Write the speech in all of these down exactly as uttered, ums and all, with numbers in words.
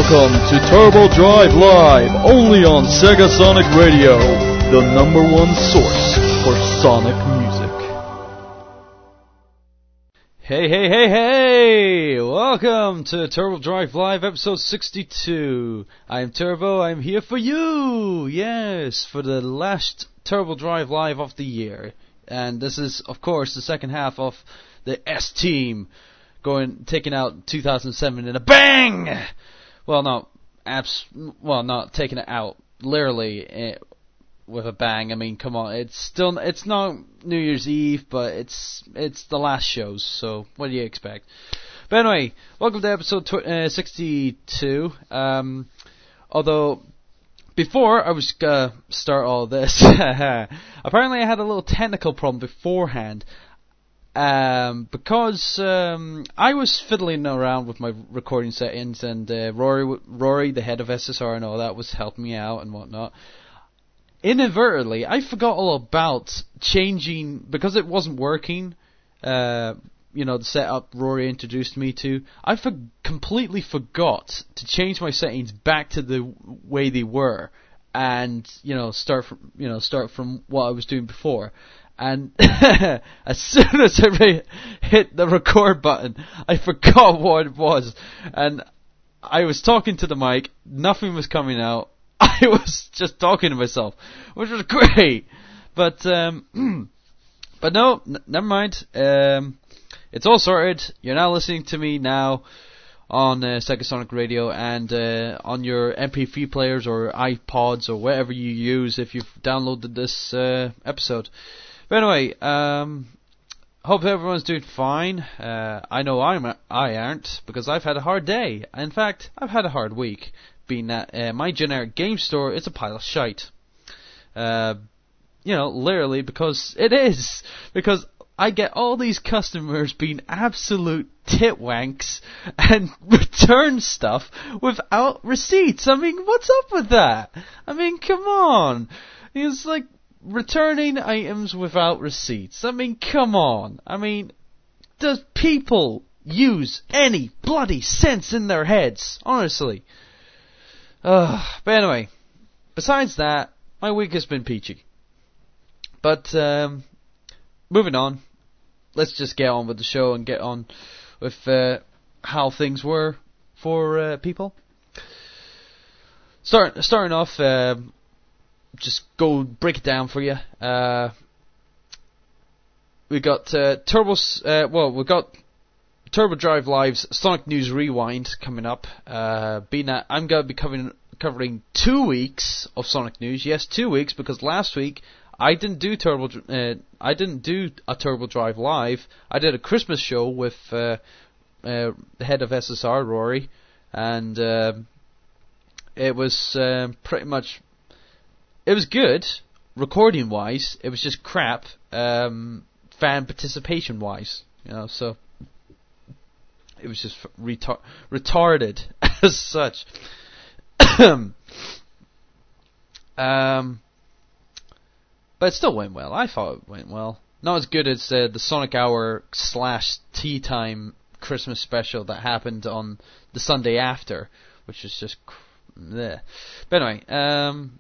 Welcome to Turbo Drive Live, only on Sega Sonic Radio, the number one source for Sonic music. Hey, hey, hey, hey! Welcome to Turbo Drive Live, episode sixty-two. I'm Turbo, I'm here for you! Yes, for the last Turbo Drive Live of the year. And this is, of course, the second half of the S-Team, going, taking out two thousand seven in a bang! Well, not abs- well, not taking it out literally eh, with a bang. I mean, come on, it's still it's not New Year's Eve, but it's it's the last shows. So what do you expect? But anyway, welcome to episode tw- uh, sixty-two. Um, although before I was gonna start all this, apparently I had a little technical problem beforehand. Um, because um, I was fiddling around with my recording settings, and uh, Rory, Rory, the head of S S R and all that, was helping me out and whatnot. Inadvertently, I forgot all about changing, because it wasn't working, uh, you know, the setup Rory introduced me to. I for- completely forgot to change my settings back to the way they were, and you know, start from you know start from what I was doing before. And as soon as I re- hit the record button, I forgot what it was. And I was talking to the mic, nothing was coming out. I was just talking to myself, which was great. But, um, but no, n- never mind. Um, it's all sorted. You're now listening to me now on uh, Sega Sonic Radio and uh, on your M P three players or iPods or whatever you use if you've downloaded this uh, episode. But anyway, um, hope everyone's doing fine. Uh, I know I'm I aren't, because I've had a hard day. In fact, I've had a hard week, being that uh, my generic game store is a pile of shite. Uh, you know, literally, because it is. Because I get all these customers being absolute titwanks and return stuff without receipts. I mean, what's up with that? I mean, come on. It's like returning items without receipts. I mean, come on. I mean, does people use any bloody sense in their heads? Honestly. Uh, but anyway, besides that, my week has been peachy. But, um, moving on. Let's just get on with the show and get on with uh, how things were for uh, people. Start, starting off... Uh, just go break it down for you. Uh, we got uh, Turbo. Uh, well, we got Turbo Drive Live's Sonic News Rewind coming up. Uh, being that I'm going to be covering covering two weeks of Sonic News. Yes, two weeks, because last week I didn't do Turbo. Uh, I didn't do a Turbo Drive Live. I did a Christmas show with uh, uh, the head of S S R, Rory, and uh, it was uh, pretty much. It was good, recording-wise. It was just crap, um, fan participation-wise. You know, so it was just retar- retarded as such. um, but it still went well. I thought it went well. Not as good as uh, the Sonic Hour slash Tea Time Christmas special that happened on the Sunday after, which was just cr- bleh. But anyway, um...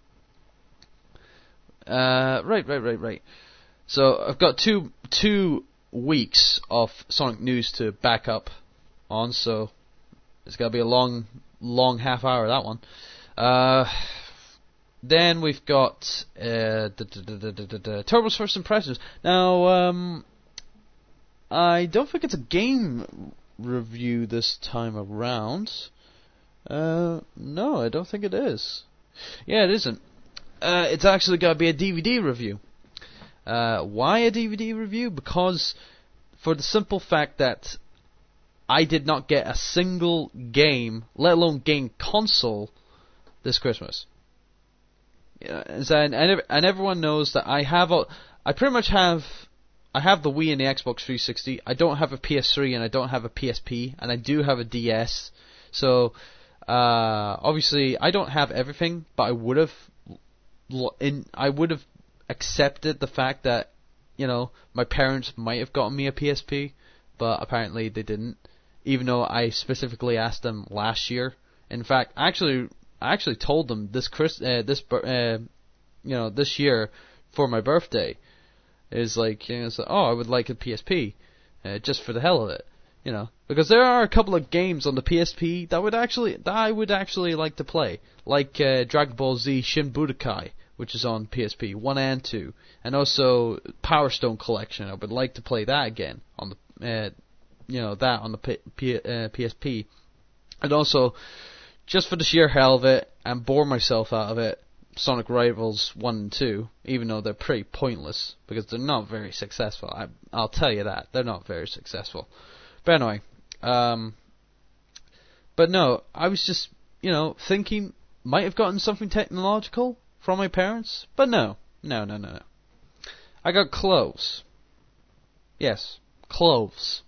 Uh, right, right, right, right. So I've got two two weeks of Sonic News to back up on, so it's gonna be a long, long half hour, that one. Uh, then we've got uh, Turbo's First Impressions. Now, um, I don't think it's a game review this time around. Uh, no, I don't think it is. Yeah, it isn't. Uh, it's actually going to be a D V D review. Uh, why a D V D review? Because, for the simple fact that I did not get a single game, let alone game console, this Christmas. Yeah, and, and, and everyone knows that I have a, I pretty much have, I have the Wii and the Xbox three sixty. I don't have a P S three and I don't have a P S P, and I do have a D S. So, uh, obviously, I don't have everything, but I would have. In, I would have accepted the fact that, you know, my parents might have gotten me a P S P, but apparently they didn't. Even though I specifically asked them last year In fact, actually, I actually told them this Chris, uh, this uh, you know, this year for my birthday is like, you know, so, oh, I would like a P S P, uh, just for the hell of it, you know, because there are a couple of games on the P S P that would actually that I would actually like to play, like uh, Dragon Ball Z Shin Budokai, which is on P S P one and two, and also Power Stone Collection. I would like to play that again on the, uh, you know, that on the P- P- uh, P S P, and also, just for the sheer hell of it and bore myself out of it, Sonic Rivals one and two, even though they're pretty pointless because they're not very successful. I, I'll tell you that they're not very successful. But anyway, um, but no, I was just, you know, thinking might have gotten something technological from my parents, but no, no, no, no, no. I got clothes. Yes, clothes.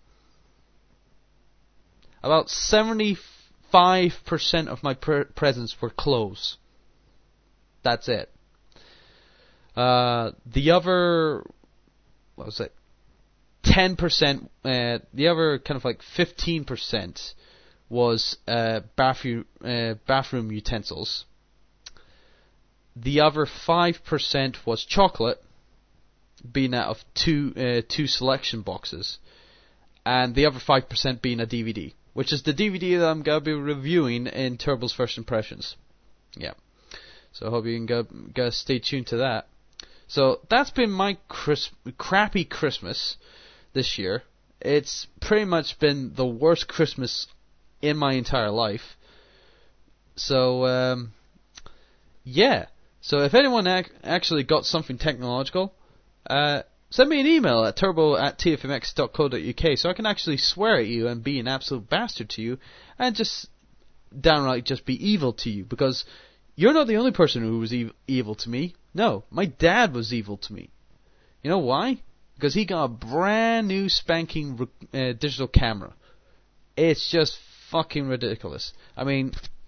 About seventy-five percent of my pre- presents were clothes. That's it. Uh, the other, what was it? ten percent, uh, the other kind of like fifteen percent was uh, bathroom, uh, bathroom utensils. The other five percent was chocolate, being out of two, uh, two selection boxes. And the other five percent being a D V D, which is the D V D that I'm going to be reviewing in Turbo's First Impressions. Yeah. So I hope you can go, go stay tuned to that. So that's been my Chris, crappy Christmas this year. It's pretty much been the worst Christmas in my entire life. So, um, yeah. So if anyone ac- actually got something technological, uh, send me an email at turbo at t f m x dot co dot u k so I can actually swear at you and be an absolute bastard to you and just downright just be evil to you, because you're not the only person who was ev- evil to me. No, my dad was evil to me. You know why? Because he got a brand new spanking uh, digital camera. It's just fucking ridiculous. I mean,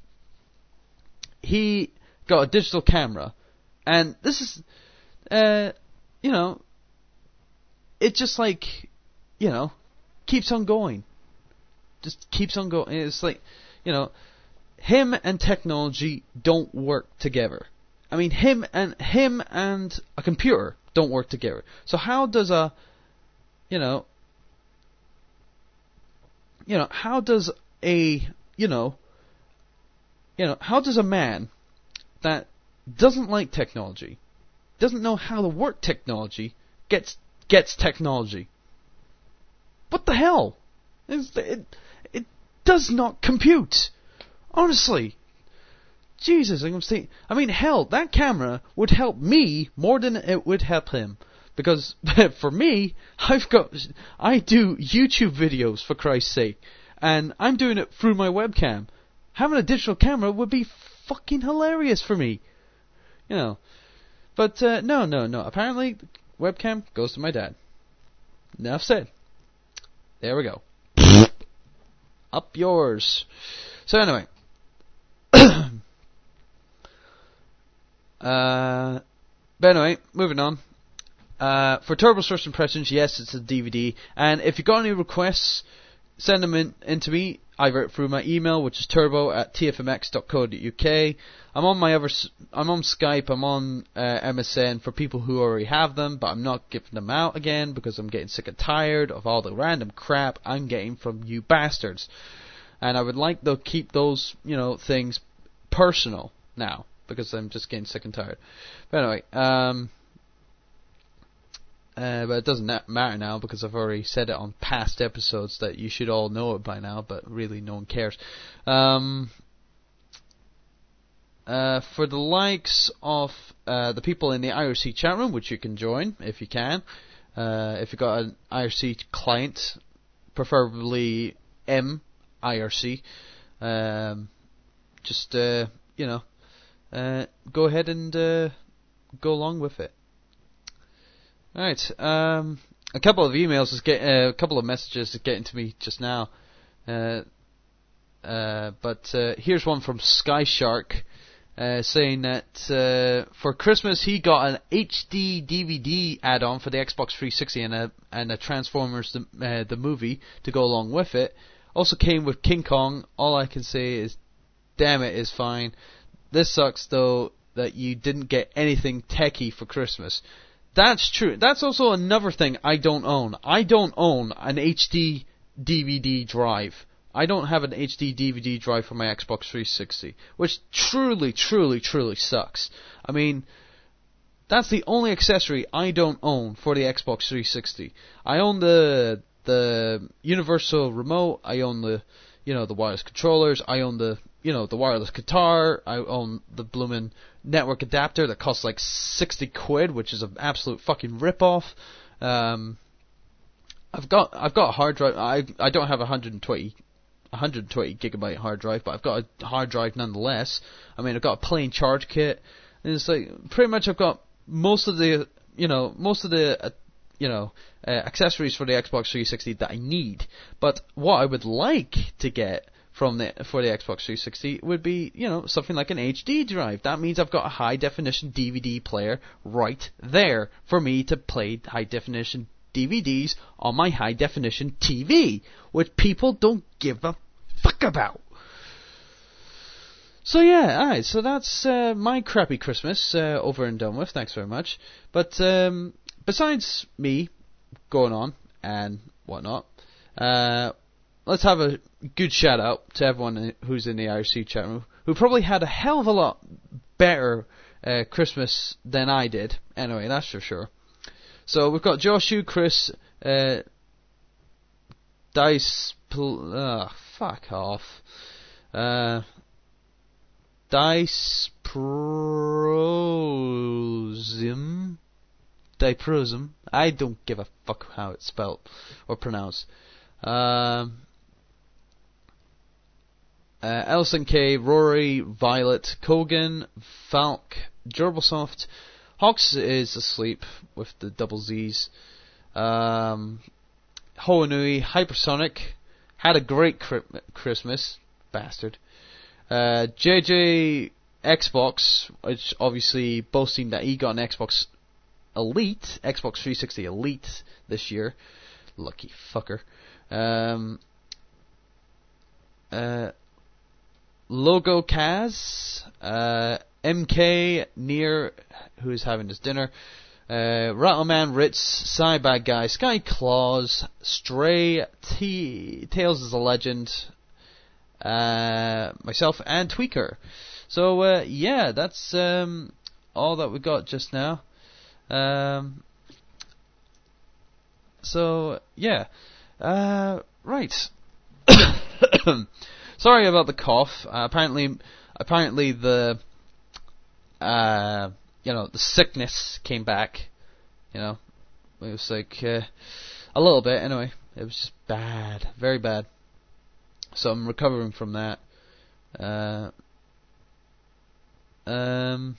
he got a digital camera, and this is, uh, you know, it just like, you know, keeps on going. Just keeps on going. It's like, you know, him and technology don't work together. I mean, him and him and a computer don't work together. So how does a, you know, you know, how does a, you know, you know, how does a man that doesn't like technology, doesn't know how to work technology, gets gets technology? What the hell? It's, it it does not compute. Honestly. Jesus, I'm saying, I mean, hell, that camera would help me more than it would help him. Because, for me, I've got, I do YouTube videos, for Christ's sake. And I'm doing it through my webcam. Having a digital camera would be fucking hilarious for me. You know. But, uh, no, no, no. Apparently, the webcam goes to my dad. Enough said. There we go. Up yours. So anyway. Uh, but anyway, moving on. Uh, for Turbo's First Impressions, yes, it's a D V D. And if you've got any requests, send them in, in to me, either through my email, which is turbo at t f m x dot co dot u k. I'm on my other, I'm on Skype, I'm on uh, M S N for people who already have them, but I'm not giving them out again because I'm getting sick and tired of all the random crap I'm getting from you bastards. And I would like to keep those, you know, things personal now, because I'm just getting sick and tired. But anyway, um, uh, but it doesn't matter now because I've already said it on past episodes that you should all know it by now, but really no one cares. Um, uh, for the likes of uh, the people in the I R C chat room, which you can join if you can, uh, if you've got an I R C client, preferably M I R C, um, just, uh, you know, Uh, go ahead and uh, go along with it. Alright, um, a couple of emails is get, uh, a couple of messages is getting to me just now. Uh, uh, but uh, here's one from Sky Shark uh, saying that uh, for Christmas he got an H D D V D add-on for the Xbox three sixty and a and a Transformers the, uh, the movie to go along with it. Also came with King Kong. All I can say is damn it is fine. This sucks though that you didn't get anything techie for Christmas. That's true. That's also another thing I don't own. I don't own an H D D V D drive. I don't have an H D D V D drive for my Xbox three sixty, which truly, truly, truly sucks. I mean, that's the only accessory I don't own for the Xbox three sixty. I own the the universal remote. I own the, you know, the wireless controllers. I own the, you know, the wireless guitar. I own the bloomin' network adapter that costs like sixty quid, which is an absolute fucking rip-off. Um, I've got I've got a hard drive. I I don't have a one hundred twenty gigabyte hard drive, but I've got a hard drive nonetheless. I mean, I've got a plain charge kit, and it's like pretty much I've got most of the, you know, most of the, uh, you know, uh, accessories for the Xbox three sixty that I need. But what I would like to get from the for the Xbox three sixty would be, you know, something like an H D drive. That means I've got a high definition D V D player right there for me to play high definition D V Ds on my high definition T V, which people don't give a fuck about. So yeah, alright, so that's uh, my crappy Christmas uh, over and done with, thanks very much. But um, besides me going on and whatnot, uh, let's have a good shout out to everyone who's in the I R C chat room, who probably had a hell of a lot better uh, Christmas than I did. Anyway, that's for sure. So we've got Joshu, Chris, uh, Dice, pl- uh, fuck off, uh, Dice Prosum, Diprosum, I don't give a fuck how it's spelled or pronounced. Um, uh, Elson K, Rory, Violet, Kogan, Falk, Gerbilsoft, Hawks is asleep with the double Z's. Um, Hoanui, Hypersonic, had a great cri- Christmas, bastard. Uh, J J Xbox, which obviously boasting that he got an Xbox Elite, Xbox three sixty Elite this year. Lucky fucker. Um, uh, Logo Kaz, uh, M K Near, who is having his dinner, uh, Rattleman Ritz, Cybad Guy, Sky Claus, Stray, T- Tales is a Legend, uh, myself, and Tweaker. So, uh, yeah, that's um, all that we got just now. Um, so, yeah. Uh, right. Sorry about the cough. Uh, apparently, apparently the, uh, you know, the sickness came back. You know, it was like uh, a little bit. Anyway, it was just bad, very bad. So I'm recovering from that. Uh, um.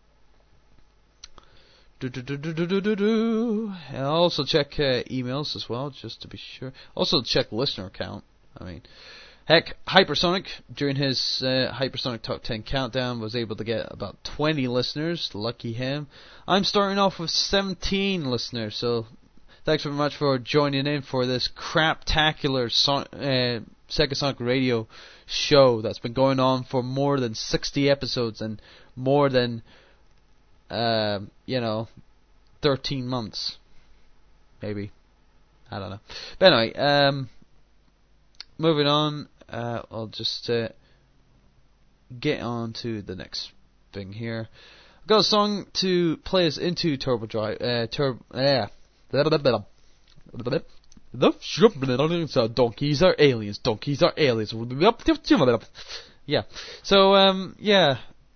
Do, do, do, do, do, do, do, do. And I'll also check uh, emails as well, just to be sure. Also check listener count. I mean, heck, Hypersonic, during his uh, Hypersonic Top ten Countdown, was able to get about twenty listeners. Lucky him. I'm starting off with seventeen listeners, so thanks very much for joining in for this craptacular son- uh, Sega Sonic Radio show that's been going on for more than sixty episodes and more than, uh, you know, thirteen months. Maybe. I don't know. But anyway, um, moving on, uh, I'll just uh, get on to the next thing here. I've got a song to play us into Turbo Drive. Uh, Turbo. Yeah. So donkeys are aliens. Donkeys are aliens. Yeah. So um, yeah.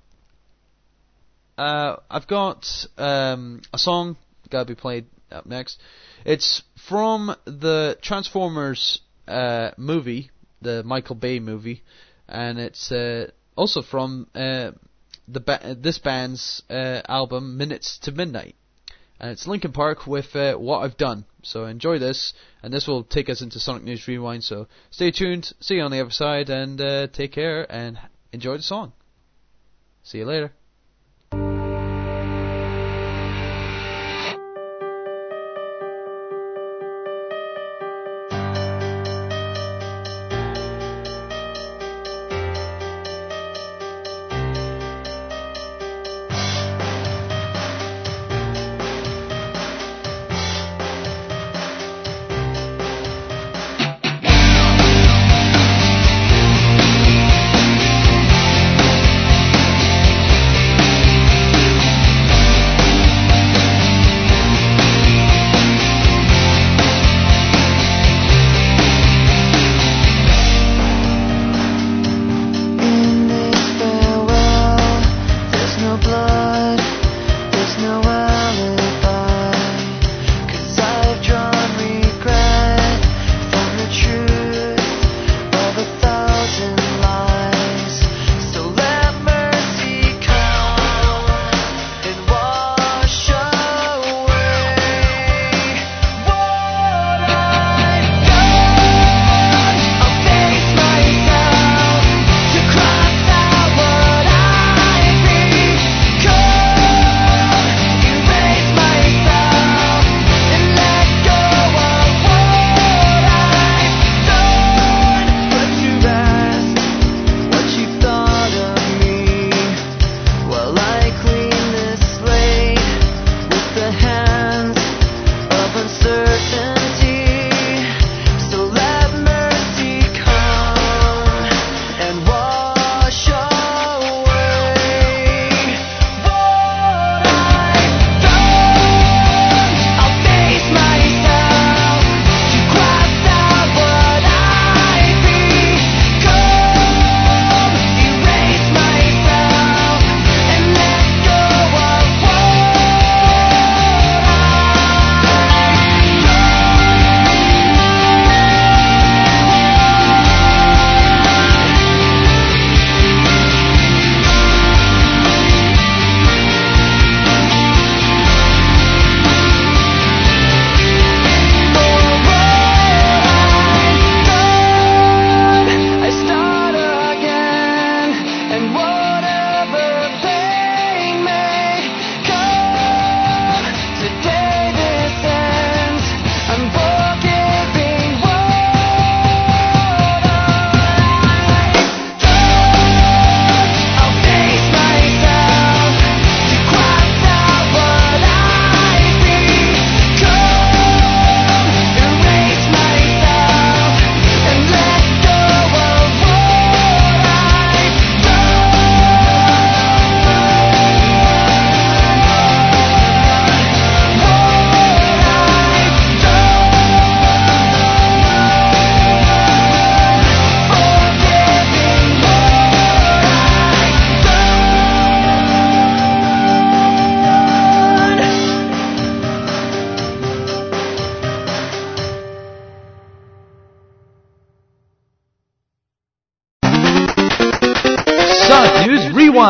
Uh, I've got um, a song gotta be played up next. It's from the Transformers uh, movie, the Michael Bay movie, and it's uh, also from uh, the ba- this band's uh, album Minutes to Midnight. And it's Linkin Park with uh, What I've Done. So enjoy this, and this will take us into Sonic News Rewind. So stay tuned, see you on the other side, and uh, take care, and enjoy the song. See you later.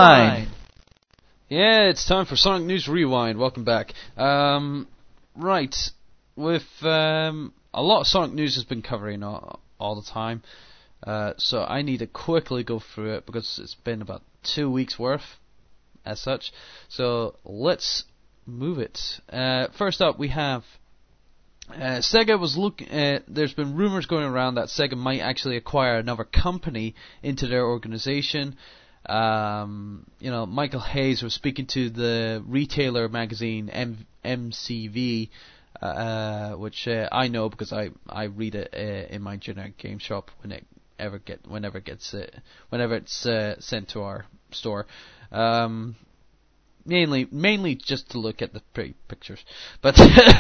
Rewind! Yeah, it's time for Sonic News Rewind. Welcome back. Um, right, with um, a lot of Sonic News has been covering all, all the time, uh, so I need to quickly go through it because it's been about two weeks worth, as such. So let's move it. Uh, first up, we have uh, Sega was looking. Uh, there's been rumors going around that Sega might actually acquire another company into their organization. Um, you know, Michael Hayes was speaking to the retailer magazine M- MCV, uh, which uh, I know because I, I read it uh, in my generic game shop when it ever get whenever it gets uh, whenever it's uh, sent to our store. Um, mainly mainly just to look at the pretty pictures, but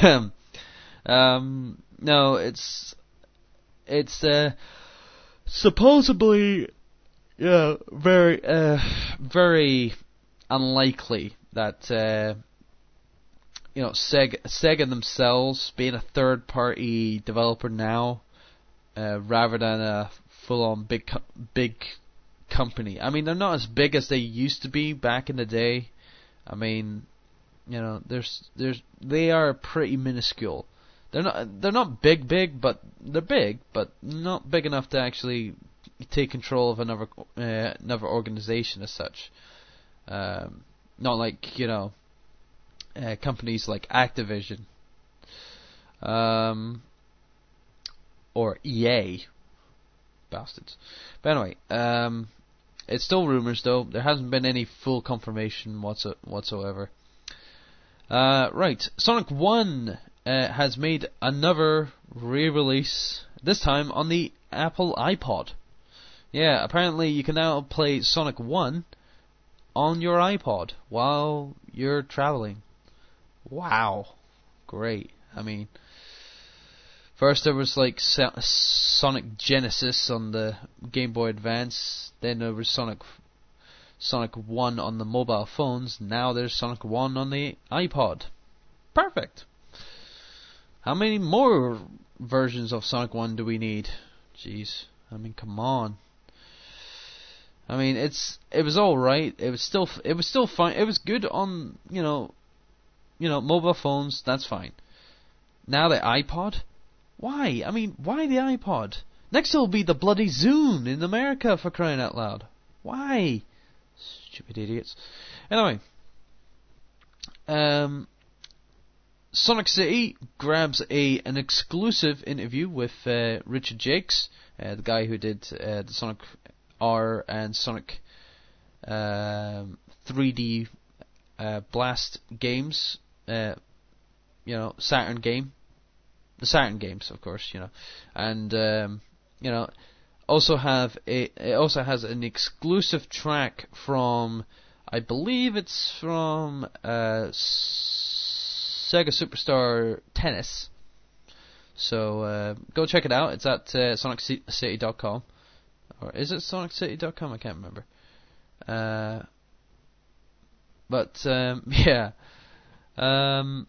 um, no, it's it's uh, supposedly. Yeah, very, uh, very unlikely that uh, you know Sega, Sega themselves, being a third-party developer now, uh, rather than a full-on big, co- big company. I mean, they're not as big as they used to be back in the day. I mean, you know, there's, there's, they are pretty minuscule. They're not, they're not big, big, but they're big, but not big enough to actually take control of another uh, another organization as such. Um, not like, you know, uh, companies like Activision um, or E A, bastards. But anyway, um, it's still rumors though. There hasn't been any full confirmation whatso- whatsoever. Uh, right, Sonic one uh, has made another re-release. This time on the Apple iPod. Yeah, apparently you can now play Sonic one on your iPod while you're traveling. Wow. Great. I mean, first there was like so- Sonic Genesis on the Game Boy Advance, then there was Sonic Sonic one on the mobile phones, now there's Sonic one on the iPod. Perfect. How many more versions of Sonic one do we need? Jeez. I mean, come on. I mean, it's it was all right. It was still it was still fine. It was good on you know, you know, mobile phones. That's fine. Now the iPod, why? I mean, why the iPod? Next it'll be the bloody Zune in America, for crying out loud. Why? Stupid idiots. Anyway, um, Sonic City grabs a an exclusive interview with uh, Richard Jakes, uh, the guy who did uh, the Sonic R and Sonic um, three D uh, Blast games, uh, you know, Saturn game, the Saturn games, of course, you know, and um, you know, also have a it also has an exclusive track from, I believe it's from uh, Sega Superstar Tennis. So uh, go check it out. It's at uh, Sonic City dot com. Or is it Sonic City dot com? I can't remember. Uh, but, um, yeah. Um,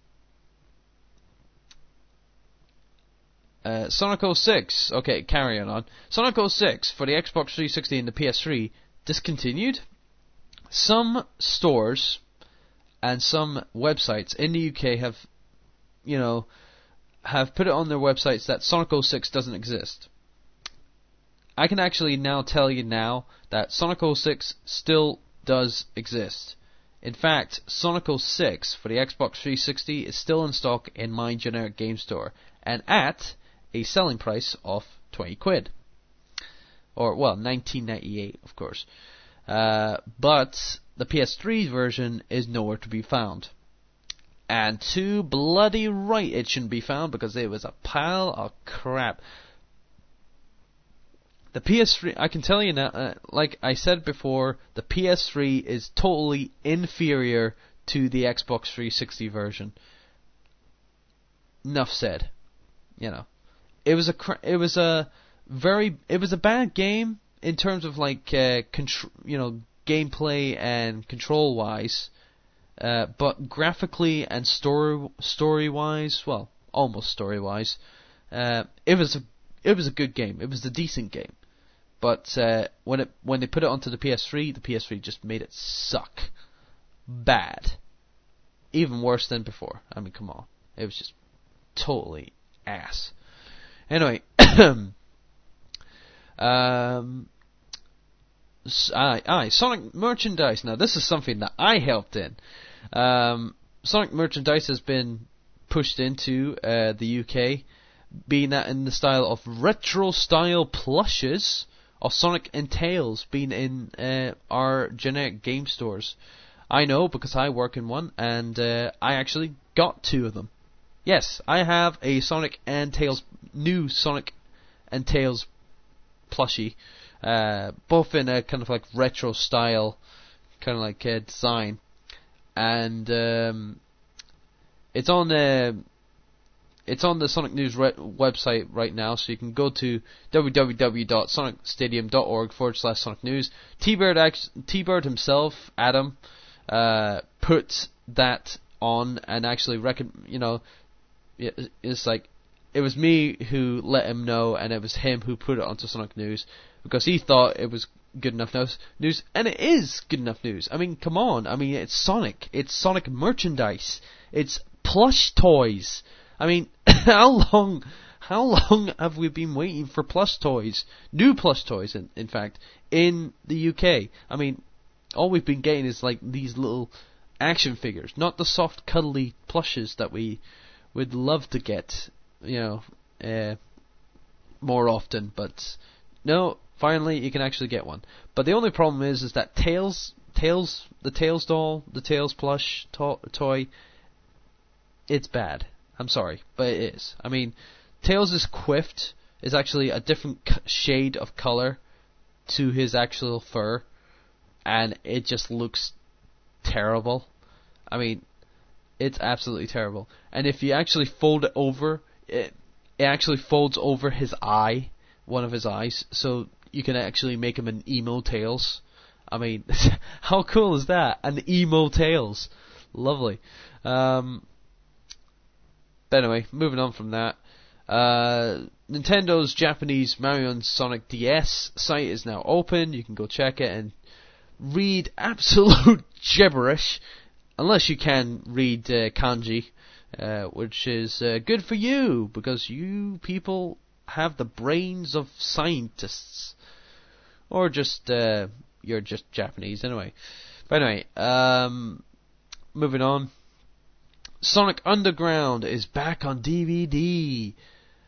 uh, Sonic oh six. Okay, carry on. Sonic oh six for the Xbox three sixty and the P S three discontinued. Some stores and some websites in the U K have, you know, have put it on their websites that Sonic oh six doesn't exist. I can actually now tell you now that Sonic oh six still does exist. In fact, Sonic oh six for the Xbox three sixty is still in stock in my generic game store, and at a selling price of twenty quid. Or, well, nineteen ninety-eight, of course. Uh, but the P S three version is nowhere to be found. And too bloody right it shouldn't be found, because it was a pile of crap. The P S three, I can tell you now, uh, like I said before, the P S three is totally inferior to the Xbox three sixty version. Enough said. You know, it was a cr- it was a very it was a bad game in terms of like uh, contr- you know, gameplay and control wise, uh, but graphically and story story wise, well, almost story wise, uh, it was a it was a good game. It was a decent game. But uh, when it when they put it onto the P S three, the P S three just made it suck. Bad. Even worse than before. I mean, come on. It was just totally ass. Anyway, um, aye, aye, Sonic merchandise. Now, this is something that I helped in. Um, Sonic merchandise has been pushed into uh, the U K, being that in the style of retro-style plushes of Sonic and Tails being in uh, our generic game stores. I know because I work in one, and uh, I actually got two of them. Yes, I have a Sonic and Tails, new Sonic and Tails plushie, uh, both in a kind of like retro style, kind of like uh, design, and um, it's on the it's on the Sonic News re- website right now, so you can go to www.sonicstadium.org forward slash Sonic News. T-Bird, act- T-Bird himself, Adam, uh, put that on and actually reckon, you know. It's like, it was me who let him know, and it was him who put it onto Sonic News, because he thought it was good enough news, news, and it is good enough news. I mean, come on, I mean, it's Sonic, it's Sonic merchandise, it's plush toys. I mean, how long, how long have we been waiting for plush toys, new plush toys, in, in fact, in the U K? I mean, all we've been getting is like these little action figures, not the soft, cuddly plushes that we would love to get, you know, uh, more often, but no, finally you can actually get one. But the only problem is, is that Tails, Tails, the Tails doll, the Tails plush to- toy, it's bad. I'm sorry, but it is. I mean, Tails' quiff is actually a different c- shade of color to his actual fur, and it just looks terrible. I mean, it's absolutely terrible. And if you actually fold it over, it, it actually folds over his eye, one of his eyes, so you can actually make him an emo Tails. I mean, how cool is that? An emo Tails. Lovely. Um, but anyway, moving on from that. Uh, Nintendo's Japanese Mario and Sonic D S site is now open. You can go check it and read absolute gibberish. Unless you can read uh, kanji, uh, which is uh, good for you, because you people have the brains of scientists. Or just, uh, you're just Japanese anyway. But anyway, um, moving on. Sonic Underground is back on D V D.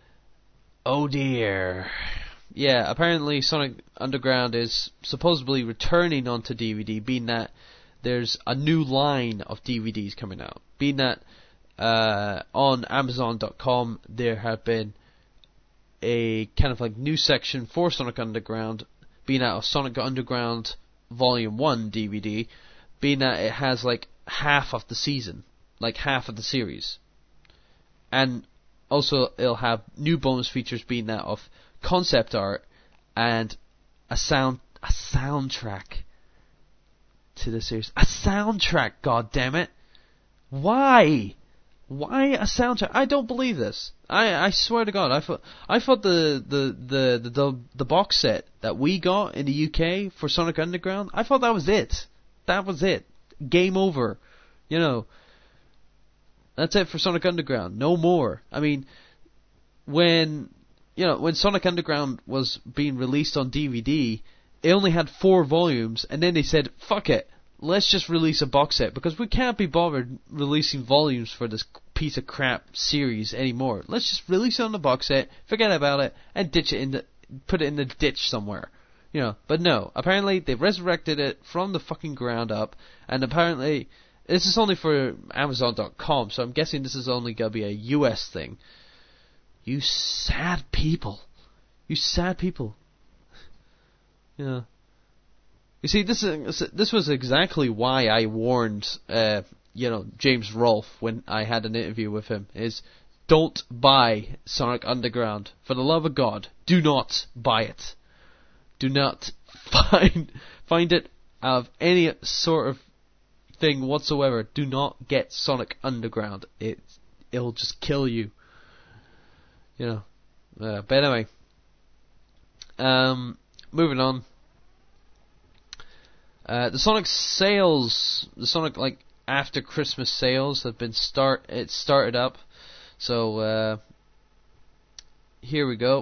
Oh dear. Yeah, apparently Sonic Underground is supposedly returning onto D V D, being that there's a new line of D V Ds coming out. Being that uh, on Amazon dot com there have been a kind of like new section for Sonic Underground, being out of Sonic Underground Volume one D V D, being that it has like half of the season, like half of the series. And also it'll have new bonus features, being that of concept art and a sound a soundtrack to the series. A soundtrack, god damn it. Why? Why a soundtrack? I don't believe this. I, I swear to God, I thought I thought the, the, the, the, the, the box set that we got in the U K for Sonic Underground, I thought that was it. That was it. Game over. You know, that's it for Sonic Underground. No more. I mean, when you know, when Sonic Underground was being released on D V D, it only had four volumes, and then they said, fuck it, let's just release a box set, because we can't be bothered releasing volumes for this piece of crap series anymore. Let's just release it on the box set, forget about it, and ditch it in the, put it in the ditch somewhere. You know, but no, apparently they resurrected it from the fucking ground up, and apparently, this is only for Amazon dot com, so I'm guessing this is only gonna be a U S thing. You sad people. You sad people. Yeah. You see, this is this was exactly why I warned, uh, you know, James Rolfe when I had an interview with him. Is don't buy Sonic Underground. For the love of God, do not buy it. Do not find find it out of any sort of thing whatsoever. Do not get Sonic Underground. It it'll just kill you. You know. Uh, but anyway. Um. moving on. Uh, the Sonic sales, the Sonic like after Christmas sales have been start. It started up, so uh, here we go.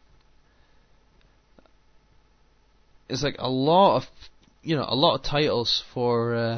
It's like a lot of, you know, a lot of titles for uh,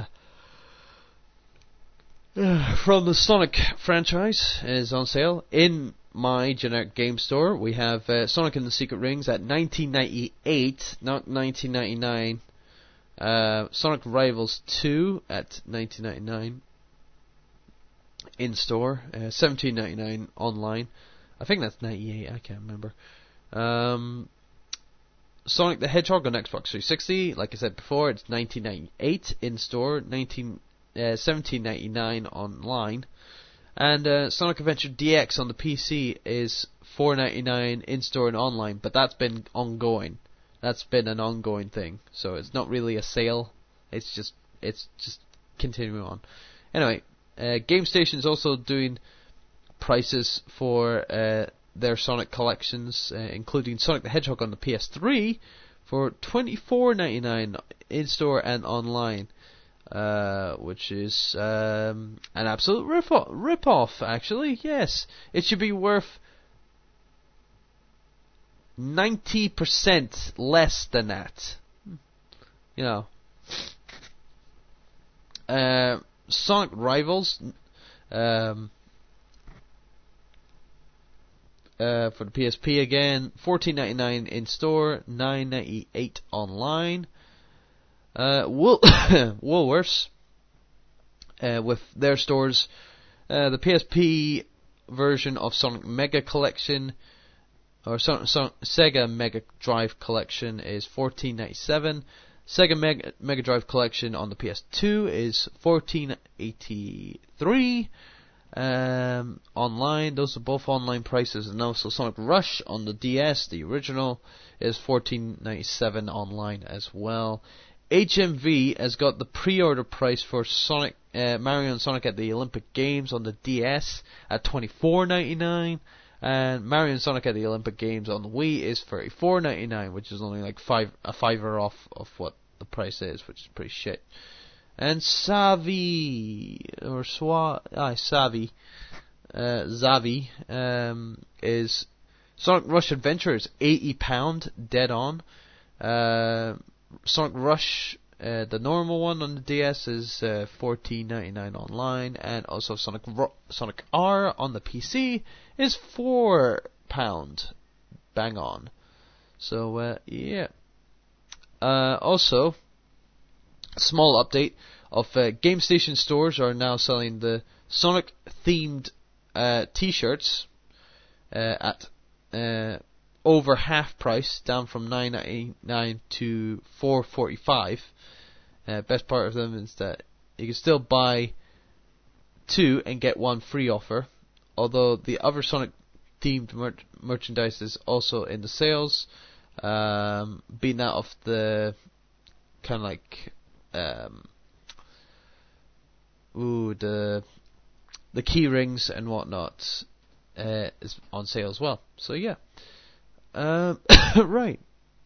uh, from the Sonic franchise is on sale in my generic game store. We have uh, Sonic and the Secret Rings at nineteen ninety-eight, not nineteen ninety-nine. Uh, Sonic Rivals two at nineteen ninety-nine in store, uh, seventeen ninety-nine online. I think that's ninety-eight. I can't remember. Um, Sonic the Hedgehog on Xbox three sixty, like I said before, it's nineteen ninety-eight in store, nineteen uh, seventeen ninety-nine online, and uh, Sonic Adventure D X on the P C is four ninety-nine in store and online, but that's been ongoing. That's been an ongoing thing, so it's not really a sale. It's just it's just continuing on. Anyway, uh, GameStation's also doing prices for uh, their Sonic collections, uh, including Sonic the Hedgehog on the P S three for twenty-four ninety-nine in store and online, uh, which is um, an absolute rip-off, rip-off. Actually, yes, it should be worth ninety percent less than that. You know. Uh, Sonic Rivals um, uh, for the P S P again, fourteen ninety-nine in store, nine ninety-eight online. Uh, Wool Woolworths uh, with their stores, uh, the P S P version of Sonic Mega Collection or Son- Son- Sega Mega Drive Collection is fourteen ninety-seven. Sega Mega, Mega Drive Collection on the P S two is fourteen eighty-three. Um, online, those are both online prices. And also Sonic Rush on the D S, the original, is fourteen ninety-seven online as well. H M V has got the pre-order price for Sonic, uh, Mario and Sonic at the Olympic Games on the D S at twenty-four ninety-nine. And Mario and Sonic at the Olympic Games on the Wii is thirty-four ninety-nine, which is only like five a fiver off of what the price is, which is pretty shit. And Savi or Swa, ah, Savi, uh, Zavi um, is Sonic Rush Adventure is eighty pound dead on. Uh, Sonic Rush, uh, the normal one on the D S is uh, fourteen ninety-nine online, and also Sonic Ro- Sonic R on the P C is four pound, bang on. So uh, yeah. Uh, also, small update of uh, GameStation stores are now selling the Sonic themed uh, T-shirts uh, at uh, over half price, down from nine ninety-nine to four forty-five. Uh, best part of them is that you can still buy two and get one free offer, although the other Sonic themed mer- merchandise is also in the sales, um, being out of the kind of like um, ooh the the key rings and whatnot uh, is on sale as well. So yeah. Um, right.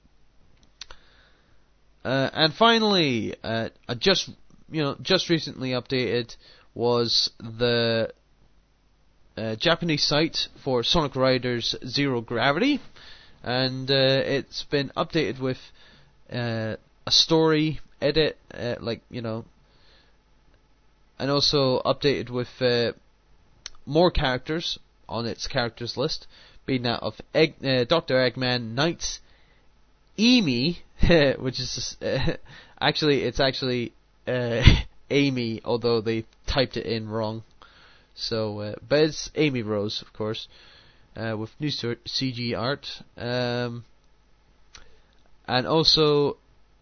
Uh, and finally, uh, I just you know just recently updated was the uh, Japanese site for Sonic Riders Zero Gravity, and uh, it's been updated with uh, a story edit, uh, like you know, and also updated with uh, more characters on its characters list, being that of Egg, uh, Doctor Eggman, Knights, Amy, which is uh, actually it's actually uh, Amy, although they typed it in wrong. So, uh, but it's Amy Rose, of course, uh, with new C G art, um, and also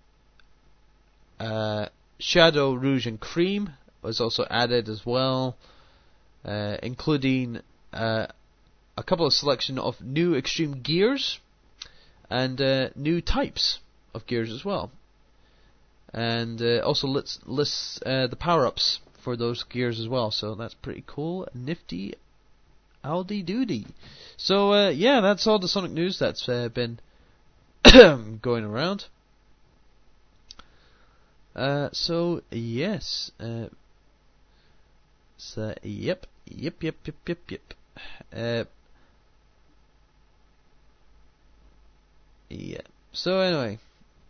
uh, Shadow, Rouge, and Cream was also added as well, uh, including uh, a couple of selection of new extreme gears and uh, new types of gears as well, and uh, also lists lists uh, the power-ups for those gears as well. So that's pretty cool, nifty, Aldi doody. So uh, yeah, that's all the Sonic news that's uh, been going around. Uh, so yes, uh, so yep, yep, yep, yep, yep, yep. Uh, yeah. So anyway,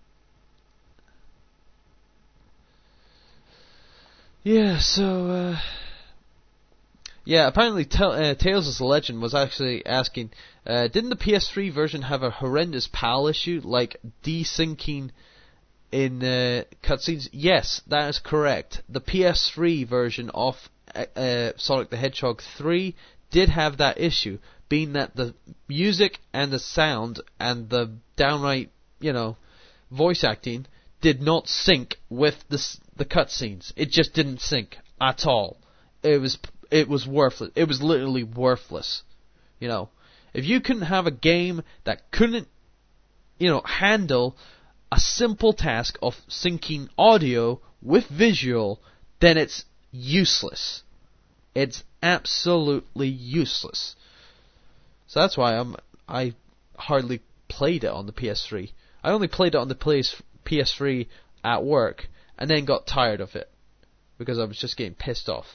yeah. So uh, yeah. Apparently, Tel- uh, Tales of the Legend was actually asking, uh, didn't the P S three version have a horrendous P A L issue, like desyncing in uh, cutscenes? Yes, that is correct. The P S three version of uh, uh, Sonic the Hedgehog three did have that issue, being that the music and the sound and the downright, you know, voice acting did not sync with the s- the cutscenes. It just didn't sync at all. It was it was worthless. It was literally worthless. You know, if you couldn't have a game that couldn't, you know, handle a simple task of syncing audio with visual, then it's useless. It's absolutely useless. So that's why I'm I hardly played it on the P S three. I only played it on the P S three at work, and then got tired of it because I was just getting pissed off.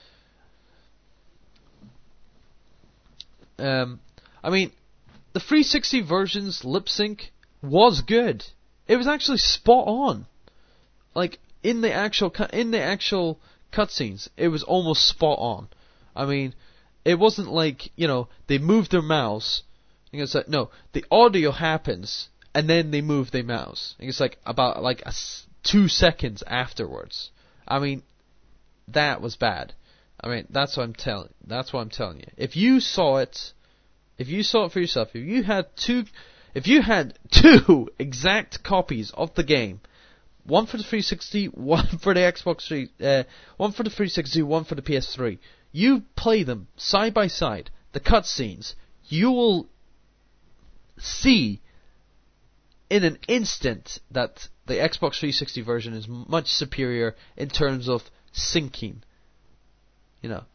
Um, I mean, the three sixty version's lip sync was good. It was actually spot on. Like in the actual cu- in the actual cutscenes, it was almost spot on. I mean, it wasn't like, you know, they moved their mouse. And it's like, no, the audio happens and then they move their mouse. And it's like about like a s- two seconds afterwards. I mean, that was bad. I mean, that's what I'm telling. That's what I'm telling you. If you saw it, if you saw it for yourself, if you had two, if you had two exact copies of the game, one for the three sixty, one for the Xbox three, uh, one for the three sixty, one for the P S three, you play them side by side, the cutscenes, you will see in an instant that the Xbox three sixty version is much superior in terms of syncing. You know.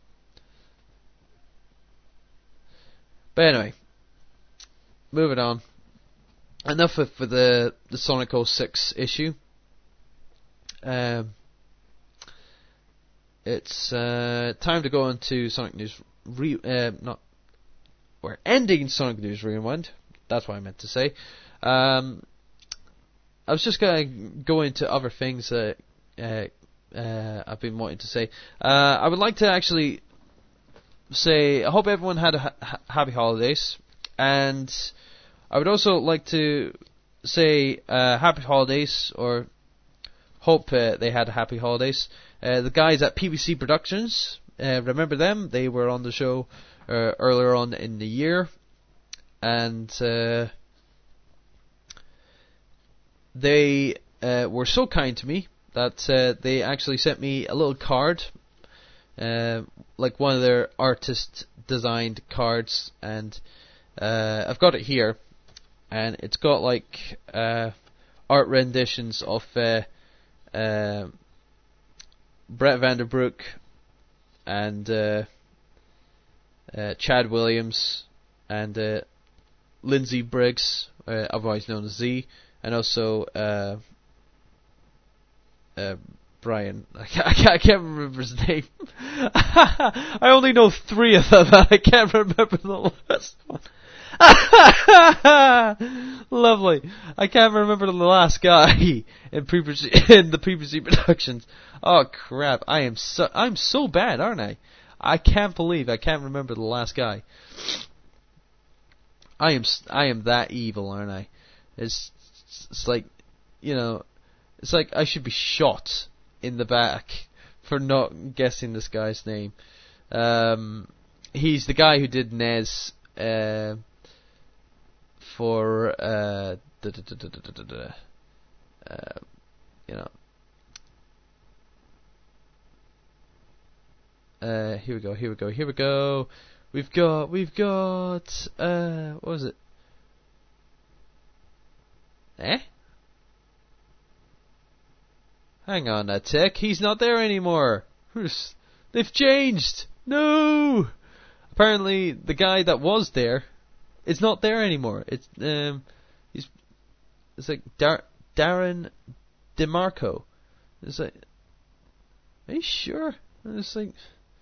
But anyway, moving on. Enough of for the the Sonic oh six issue. Um, it's uh, time to go into Sonic News. Re- uh, not we're ending Sonic News Rewind. That's what I meant to say. Um, I was just gonna go into other things that uh, uh, I've been wanting to say. Uh, I would like to actually say I hope everyone had a ha- happy holidays, and I would also like to say uh, happy holidays, or hope uh, they had happy holidays. Uh, the guys at P B C Productions, uh, remember them? They were on the show uh, earlier on in the year, and uh, they uh, were so kind to me that uh, they actually sent me a little card, uh, like one of their artist designed cards, and uh, I've got it here, and it's got like uh, art renditions of uh, uh, Brett Vanderbroek and uh, uh, Chad Williams and uh, Lindsay Briggs, uh, otherwise known as Z, and also uh, uh, Brian. I can't, I, can't, I can't remember his name. I only know three of them, and I can't remember the last one. Lovely. I can't remember the last guy in pre in the P B C Productions. Oh crap! I am so I'm so bad, aren't I? I can't believe I can't remember the last guy. I am I am that evil, aren't I? It's it's like, you know, it's like I should be shot in the back for not guessing this guy's name. Um, he's the guy who did Nez. Uh, For uh, da, da, da, da, da, da, da, uh, you know, uh, here we go, here we go, here we go. We've got, we've got, uh, what was it? Eh? Hang on a tick, he's not there anymore. They've changed. No. Apparently, the guy that was there, it's not there anymore. It's um, he's It's like Dar- Darren DeMarco. It's like, are you sure? And it's like,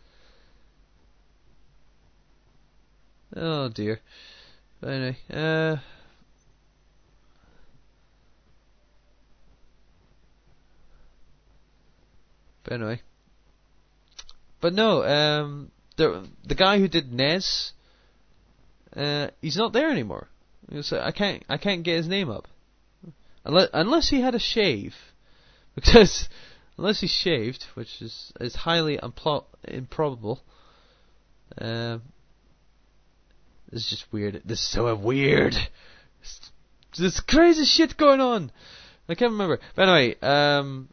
oh dear. But anyway, uh, but anyway, but no, um, the the guy who did Nez, uh, he's not there anymore. So I can't I can't get his name up, unless unless he had a shave, because unless he's shaved, which is is highly implo- improbable. Um. This is just weird. This is so weird. There's crazy shit going on. I can't remember. But anyway, um,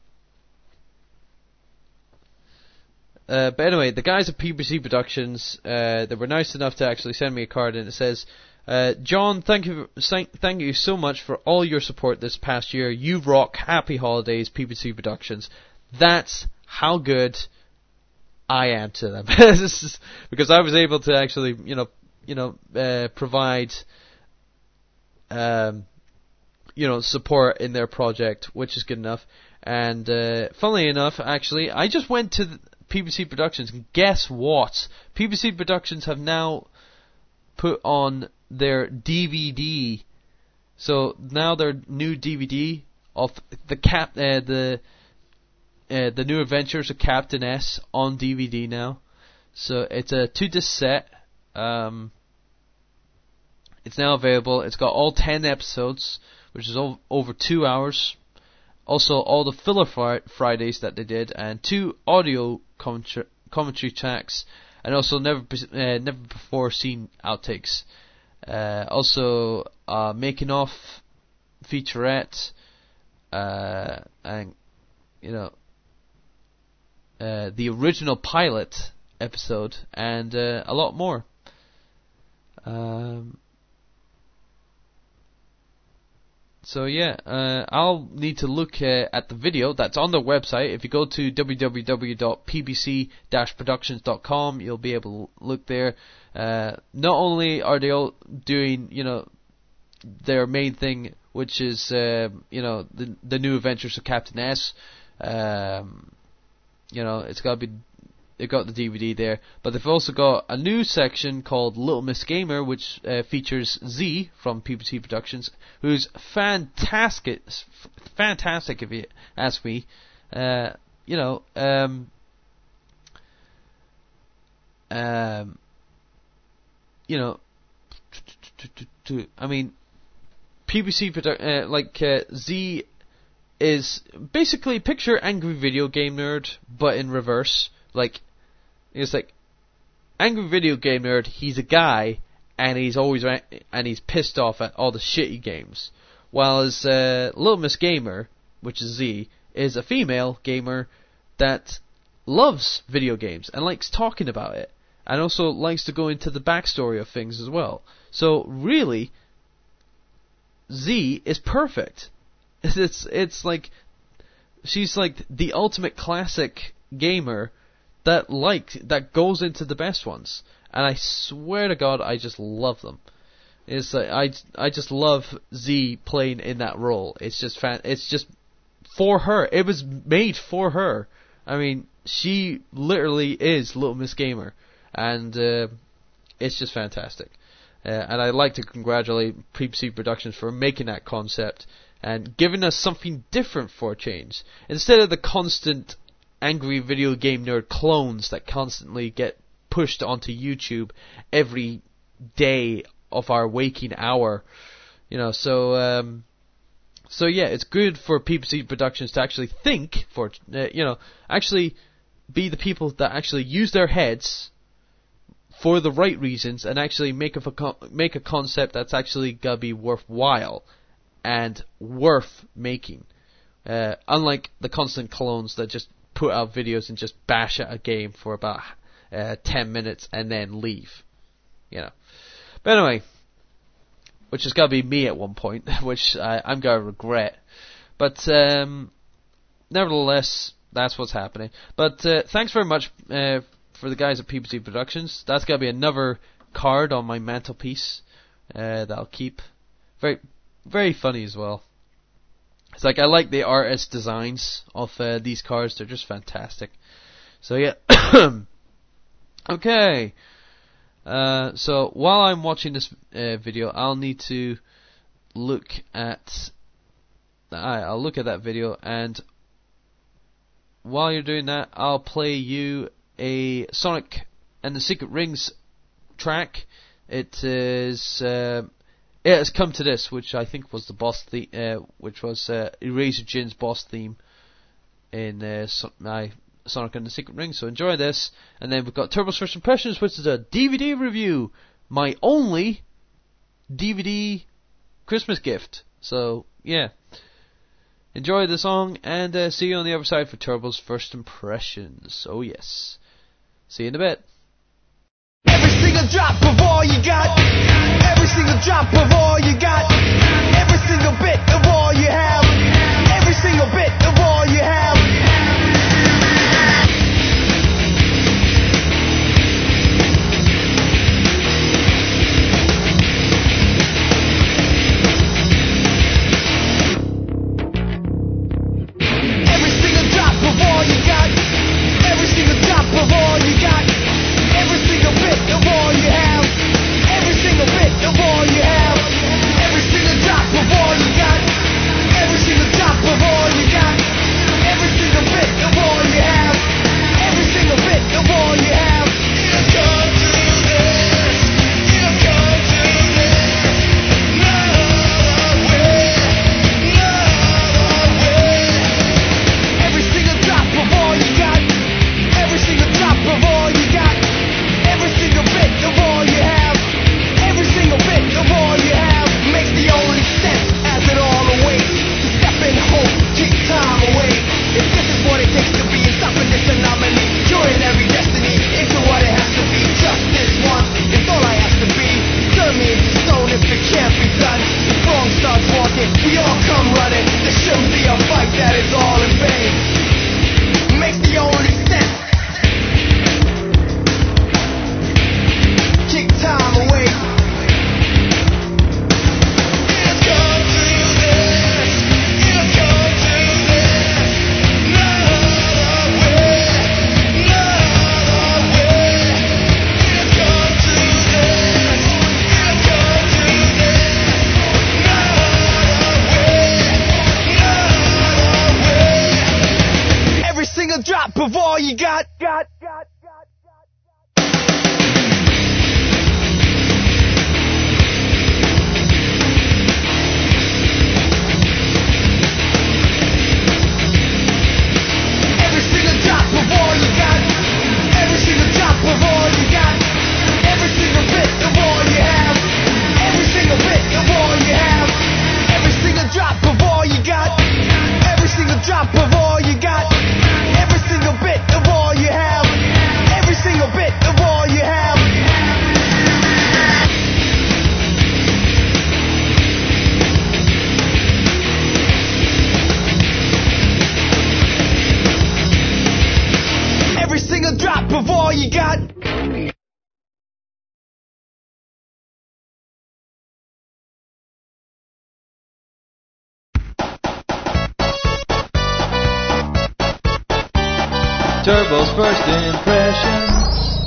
uh, but anyway, the guys at P B C Productions, uh, they were nice enough to actually send me a card, and it says, uh, John, thank you, thank you so much for all your support this past year. You rock. Happy holidays, P B C Productions. That's how good I am to them. Because I was able to actually, you know, you know, uh, provide, um, you know, support in their project, which is good enough. And uh, funnily enough, actually, I just went to the P B C Productions, and guess what? P B C Productions have now put on their D V D. So now their new D V D of the cap, uh, the uh, the new Adventures of Captain S on D V D now. So it's a two disc set. Um, it's now available. It's got all ten episodes, which is o- over two hours. Also, all the filler fri- Fridays that they did, and two audio commentary, commentary tracks, and also never be- uh, never before seen outtakes. Uh, also, uh, making off featurette, uh, and you know, uh, the original pilot episode, and uh, a lot more. Um, so yeah, uh, I'll need to look uh, at the video that's on their website. If you go to w w w dot p b c dash productions dot com, you'll be able to look there. Uh, not only are they all doing, you know, their main thing, which is, uh, you know, the the new Adventures of Captain S. Um, you know, it's got to be. They've got the D V D there, but they've also got a new section called Little Miss Gamer, which uh, features Z from P B C Productions, who's fantastic, fantastic if you ask me. Uh, you know, um, um, you know, I mean, P B C produ- uh, like uh, Z is basically picture Angry Video Game Nerd, but in reverse. Like, it's like Angry Video Game Nerd. He's a guy, and he's always ra- and he's pissed off at all the shitty games. While as uh, Little Miss Gamer, which is Z, is a female gamer that loves video games and likes talking about it, and also likes to go into the backstory of things as well. So really, Z is perfect. It's it's like she's like the ultimate classic gamer that like that goes into the best ones, and I swear to God, I just love them. It's like I I just love Z playing in that role. It's just fan. It's just for her. It was made for her. I mean, she literally is Little Miss Gamer, and uh, it's just fantastic. Uh, and I'd like to congratulate P B C Productions for making that concept and giving us something different for a change, instead of the constant Angry Video Game Nerd clones that constantly get pushed onto YouTube every day of our waking hour. You know, so um, so yeah, it's good for P B C Productions to actually think, for uh, you know, actually be the people that actually use their heads for the right reasons, and actually make a make a concept that's actually gonna be worthwhile and worth making. Uh, unlike the constant clones that just put out videos and just bash at a game for about uh, ten minutes and then leave. You know. But anyway, which has got to be me at one point, which I, I'm going to regret. But um, nevertheless, that's what's happening. But uh, thanks very much uh, for the guys at P B C Productions. That's going to be another card on my mantelpiece uh, that I'll keep. Very, very funny as well. It's like, I like the artist designs of uh, these cars. They're just fantastic. So yeah. Okay. Uh, so while I'm watching this uh, video, I'll need to look at. I'll look at that video, and while you're doing that, I'll play you a Sonic and the Secret Rings track. It is. Uh, it has come to this, which I think was the boss theme, uh, which was uh, Eraser Jin's boss theme in uh, so- my Sonic and the Secret Rings. So enjoy this, and then we've got Turbo's First Impressions, which is a D V D review, my only D V D Christmas gift. So yeah, enjoy the song, and uh, see you on the other side for Turbo's First Impressions. Oh yes, see you in a bit. Every single drop of all you got, every single drop of all you got, every single bit of all you have, every single bit of all you have. Every single drop of all you got, every single drop of all you got, every single bit of all you have, every single bit of all you have, every single drop of all you got, every single drop of all you got, every single bit of all you have, every single bit of all you have. It'll come to this, it'll come to this, no other way, no other way. Every single drop of all you got, every single drop of all you got, every single bit of all you have, every single bit of all you have, makes the only sense as it all awaits. To step in hope, keep time away. If this is what it takes to be, stopping this anomaly, curing every destiny into what it has to be. Just this once, it's all I have to be. Turn me into stone if it can't be done. The wrong starts walking, we all come running. There shouldn't be a fight that is all in vain. Makes the only sense. Kick time away. It'll come to this, it'll come to this, no other way, no other way. It'll come to this, it'll come to this, no other way, no other way. Every single drop of all you got, got, got, got, got, got. Every single drop of all you got, every single drop of all you got, every single bit of all you have, every single bit of all you have, every single drop of all you got, every single drop of all you got, every single bit of all you have, every single bit of all you have. Every single drop of all you got. Turbo's First Impressions.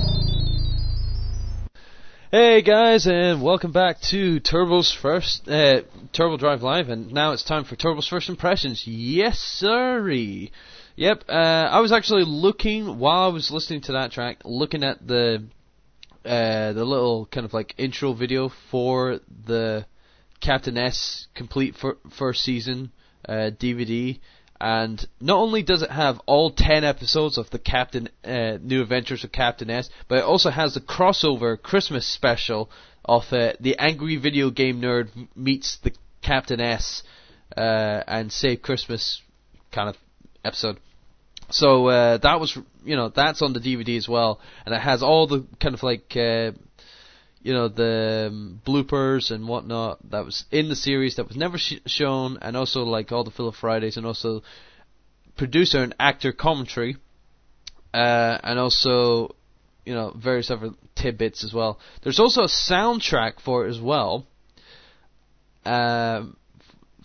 Hey guys, and welcome back to Turbo's First uh, Turbo Drive Live, and now it's time for Turbo's First Impressions. Yes, sirree. Yep, uh, I was actually looking while I was listening to that track, looking at the uh, the little kind of like intro video for the Captain S complete fir- first season uh, D V D. And not only does it have all ten episodes of the Captain uh, New Adventures of Captain S, but it also has the crossover Christmas special of uh, the Angry Video Game Nerd meets the Captain S uh, and Save Christmas kind of episode. So uh, that was, you know, that's on the D V D as well, and it has all the kind of like, uh, you know, the um, bloopers and whatnot that was in the series that was never sh- shown, and also like all the Philip Fridays, and also producer and actor commentary, uh, and also, you know, various other tidbits as well. There's also a soundtrack for it as well, um,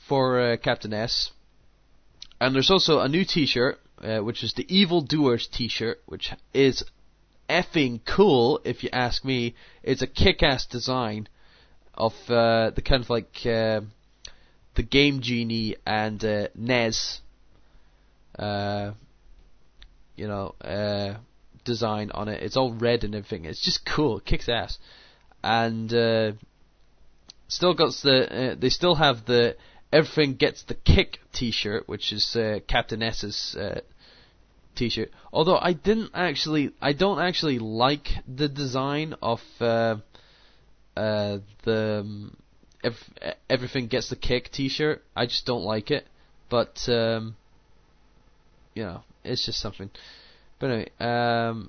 for uh, Captain S. And there's also a new T-shirt, uh, which is the Evil Doers T-shirt, which is effing cool, if you ask me. It's a kick-ass design of uh, the kind of like uh, the Game Genie and uh, N E S, uh, you know, uh, design on it. It's all red and everything. It's just cool. It kicks ass. And uh, still got the. Uh, they still have the Everything Gets the Kick T-shirt, which is uh, Captain S's uh, T-shirt. Although I didn't actually, I don't actually like the design of uh, uh, the um, ev- Everything Gets the Kick T-shirt. I just don't like it. But um, you know, it's just something. But anyway, um,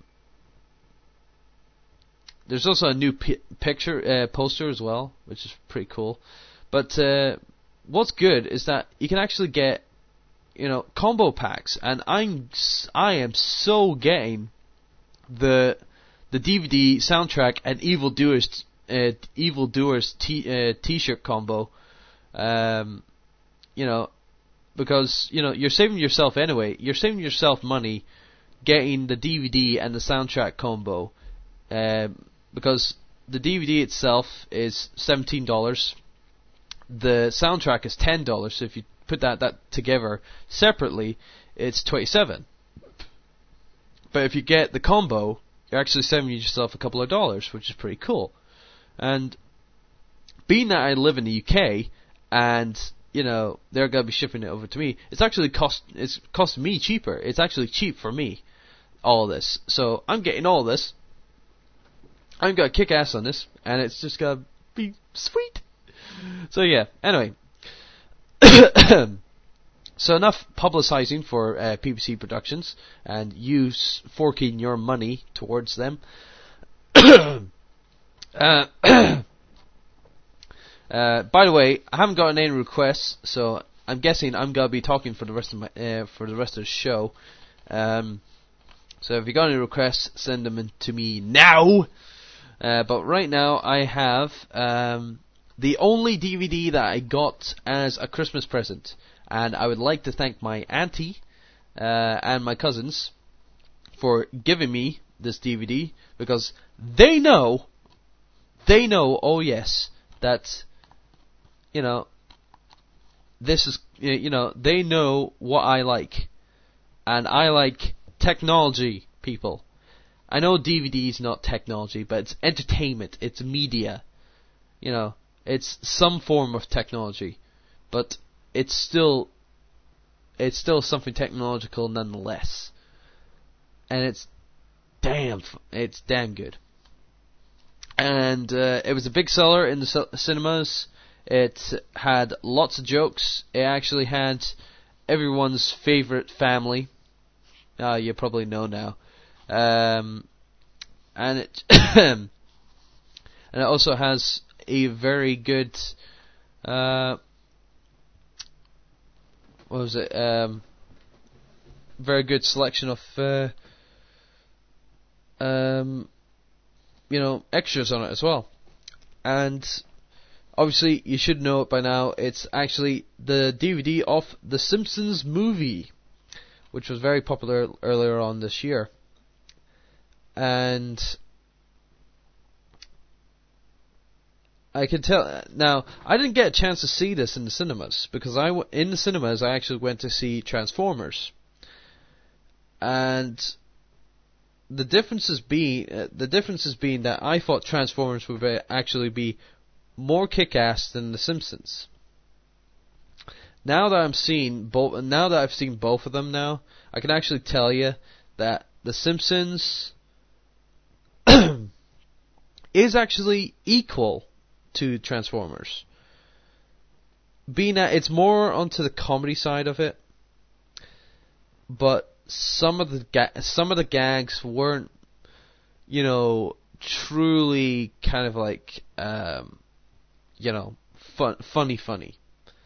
there's also a new pi- picture uh, poster as well, which is pretty cool. But uh, what's good is that you can actually get, you know, combo packs, and I'm I am so getting the the D V D soundtrack and Evil Doers uh, Evil Doers t uh, T-shirt combo, um, you know, because you know you're saving yourself anyway. You're saving yourself money getting the D V D and the soundtrack combo, um, because the D V D itself is seventeen dollars. The soundtrack is ten dollars, so if you put that, that together separately, it's twenty-seven dollars. But if you get the combo, you're actually saving yourself a couple of dollars, which is pretty cool. And being that I live in the U K, and, you know, they're going to be shipping it over to me, it's actually cost, it's cost me cheaper. It's actually cheap for me, all this. So I'm getting all this. I'm going to kick ass on this, and it's just going to be sweet. So yeah, anyway. So enough publicizing for uh, P B C Productions and you s- forking your money towards them. uh, uh, by the way, I haven't gotten any requests, so I'm guessing I'm gonna be talking for the rest of my uh, for the rest of the show. Um, so if you got any requests, send them in to me now. Uh, but right now, I have um, the only D V D that I got as a Christmas present, and I would like to thank my auntie uh, and my cousins for giving me this D V D, because they know, they know, oh yes, that, you know, this is, you know, they know what I like, and I like technology, people. I know D V D is not technology, but it's entertainment, it's media, you know. It's some form of technology, but it's still it's still something technological nonetheless, and it's damn it's damn good. And uh, it was a big seller in the c- cinemas. It had lots of jokes. It actually had everyone's favorite family. Uh, you probably know now, um, and it and it also has a very good, uh, what was it, um, very good selection of, uh, um, you know, extras on it as well. And obviously, you should know it by now, it's actually the D V D of The Simpsons movie, which was very popular earlier on this year. And I can tell now. I didn't get a chance to see this in the cinemas because I w- in the cinemas I actually went to see Transformers, and the differences being uh, the differences being that I thought Transformers would be, actually be more kick-ass than The Simpsons. Now that I'm seeing both, now that I've seen both of them, now I can actually tell you that The Simpsons is actually equal to Transformers, being that it's more onto the comedy side of it, but some of the ga- some of the gags weren't, you know, truly kind of like, um, you know, fun, funny, funny.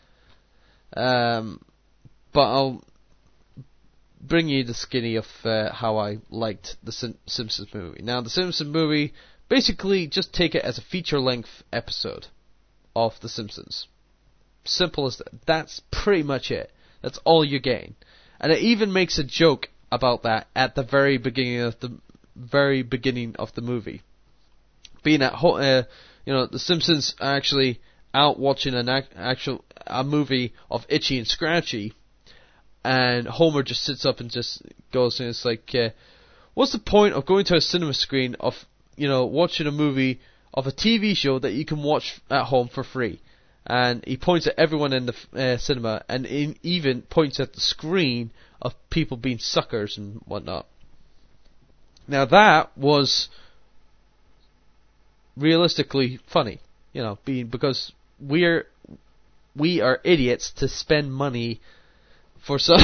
Um, but I'll bring you the skinny of uh, how I liked the Sim- Simpsons movie. Now, the Simpsons movie, basically, just take it as a feature-length episode of The Simpsons. simple as that. That's pretty much it. That's all you're getting. And it even makes a joke about that at the very beginning of the very beginning of the movie. Being at ho- uh, you know, the Simpsons are actually out watching an ac- actual a movie of Itchy and Scratchy, and Homer just sits up and just goes, and it's like, uh, what's the point of going to a cinema screen of, you know, watching a movie of a T V show that you can watch at home for free? And he points at everyone in the uh, cinema, and in, even points at the screen of people being suckers and whatnot. Now that was realistically funny, you know, being because we're we are idiots to spend money for some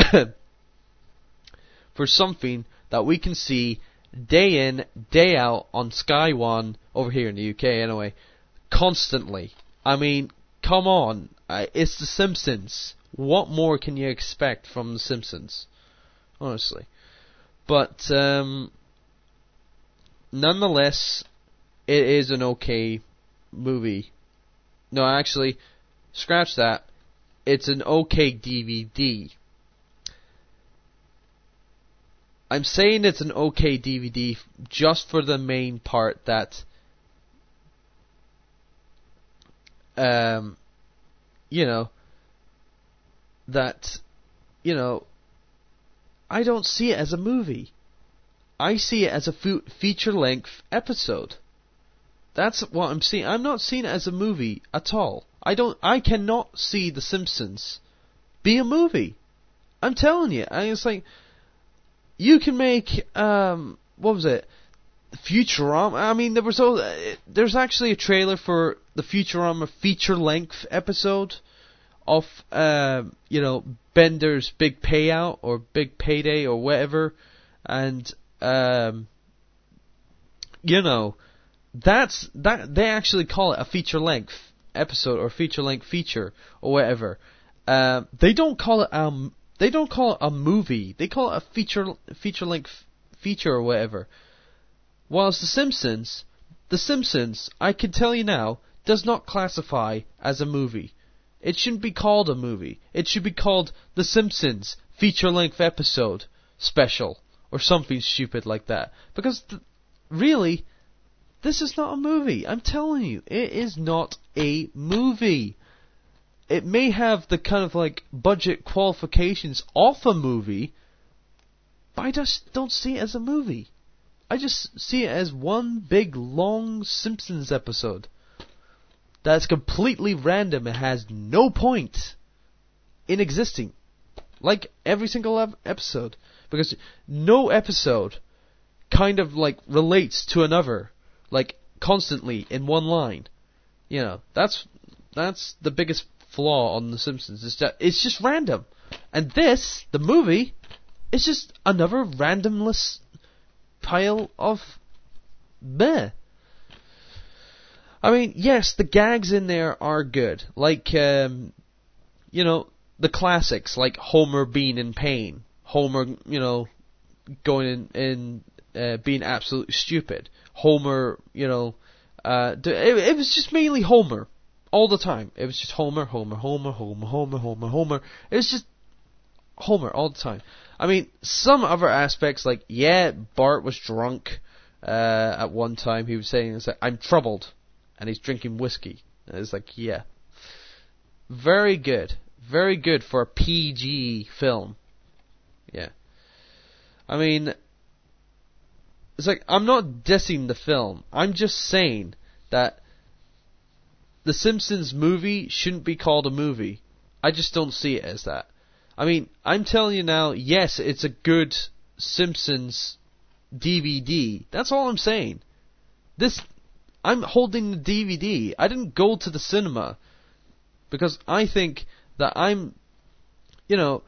for something that we can see day in, day out on Sky One over here in the U K anyway, constantly. I mean, come on, uh, it's The Simpsons. What more can you expect from The Simpsons? Honestly. But, um, nonetheless, it is an okay movie. No, actually, scratch that. It's an okay D V D. I'm saying it's an okay D V D just for the main part that, um, you know, that, you know, I don't see it as a movie. I see it as a fu- feature-length episode. That's what I'm seeing. I'm not seeing it as a movie at all. I don't. I cannot see The Simpsons be a movie. I'm telling you. I it's like you can make um what was it? Futurama. I mean, there was all, uh, there's actually a trailer for the Futurama feature-length episode of uh, you know, Bender's Big Payout or Big Payday or whatever, and um, you know, that's that they actually call it a feature-length episode or feature-length feature or whatever. Uh, they don't call it um they don't call it a movie. They call it a feature feature-length feature or whatever. Whilst The Simpsons, The Simpsons, I can tell you now, does not classify as a movie. It shouldn't be called a movie. It should be called The Simpsons Feature-Length Episode Special, or something stupid like that. Because, th- really, this is not a movie. I'm telling you, it is not a movie. It may have the kind of, like, budget qualifications of a movie, but I just don't see it as a movie. I just see it as one big, long Simpsons episode that's completely random and has no point in existing. Like every single ep- episode. Because no episode kind of, like, relates to another, like, constantly in one line. You know, that's that's the biggest flaw on The Simpsons, is that it's just random. And this, the movie, is just another randomless pile of meh. I mean, yes, the gags in there are good. Like, um, you know, the classics, like Homer being in pain. Homer, you know, going in, in uh, being absolutely stupid. Homer, you know, uh, it, it was just mainly Homer. All the time. It was just Homer, Homer, Homer, Homer, Homer, Homer, Homer. It was just Homer all the time. I mean, some other aspects, like, yeah, Bart was drunk uh, at one time. He was saying, it's like, I'm troubled, and he's drinking whiskey. And it's like, yeah. Very good. Very good for a P G film. Yeah. I mean, it's like, I'm not dissing the film. I'm just saying that The Simpsons movie shouldn't be called a movie. I just don't see it as that. I mean, I'm telling you now, yes, it's a good Simpsons D V D. That's all I'm saying. This, I'm holding the D V D. I didn't go to the cinema because I think that I'm, you know,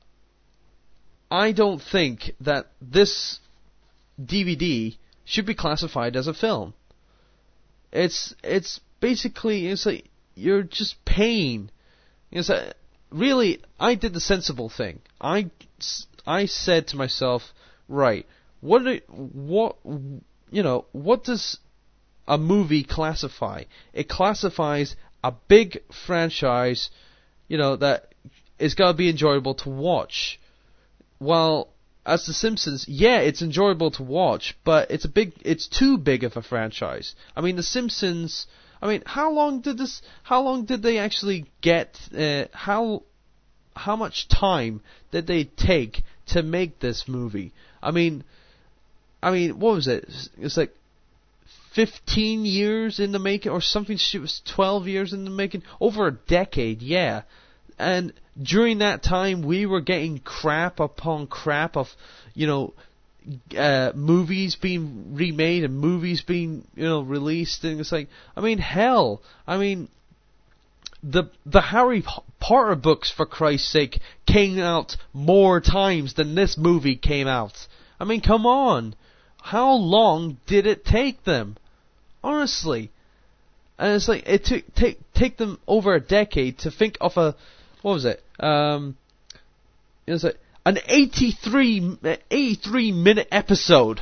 I don't think that this D V D should be classified as a film. It's, it's basically, it's like, you're just paying. It's like, really, I did the sensible thing. I, I said to myself, right, what, do, what, you know, what does a movie classify? It classifies a big franchise, you know, that is going to be enjoyable to watch. While as The Simpsons, yeah, it's enjoyable to watch, but it's a big, it's too big of a franchise. I mean, The Simpsons. I mean, how long did this? How long did they actually get? Uh, how how much time did they take to make this movie? I mean, I mean, what was it? It's like fifteen years in the making, or something. It was twelve years in the making, over a decade. Yeah, and during that time, we were getting crap upon crap of, you know, uh, movies being remade and movies being, you know, released. And it's like, I mean, hell, I mean, the the Harry Potter books, for Christ's sake, came out more times than this movie came out. I mean, come on, how long did it take them? Honestly, and it's like it took take take them over a decade to think of a, what was it? Um, it was like an eighty-three, eighty-three minute episode.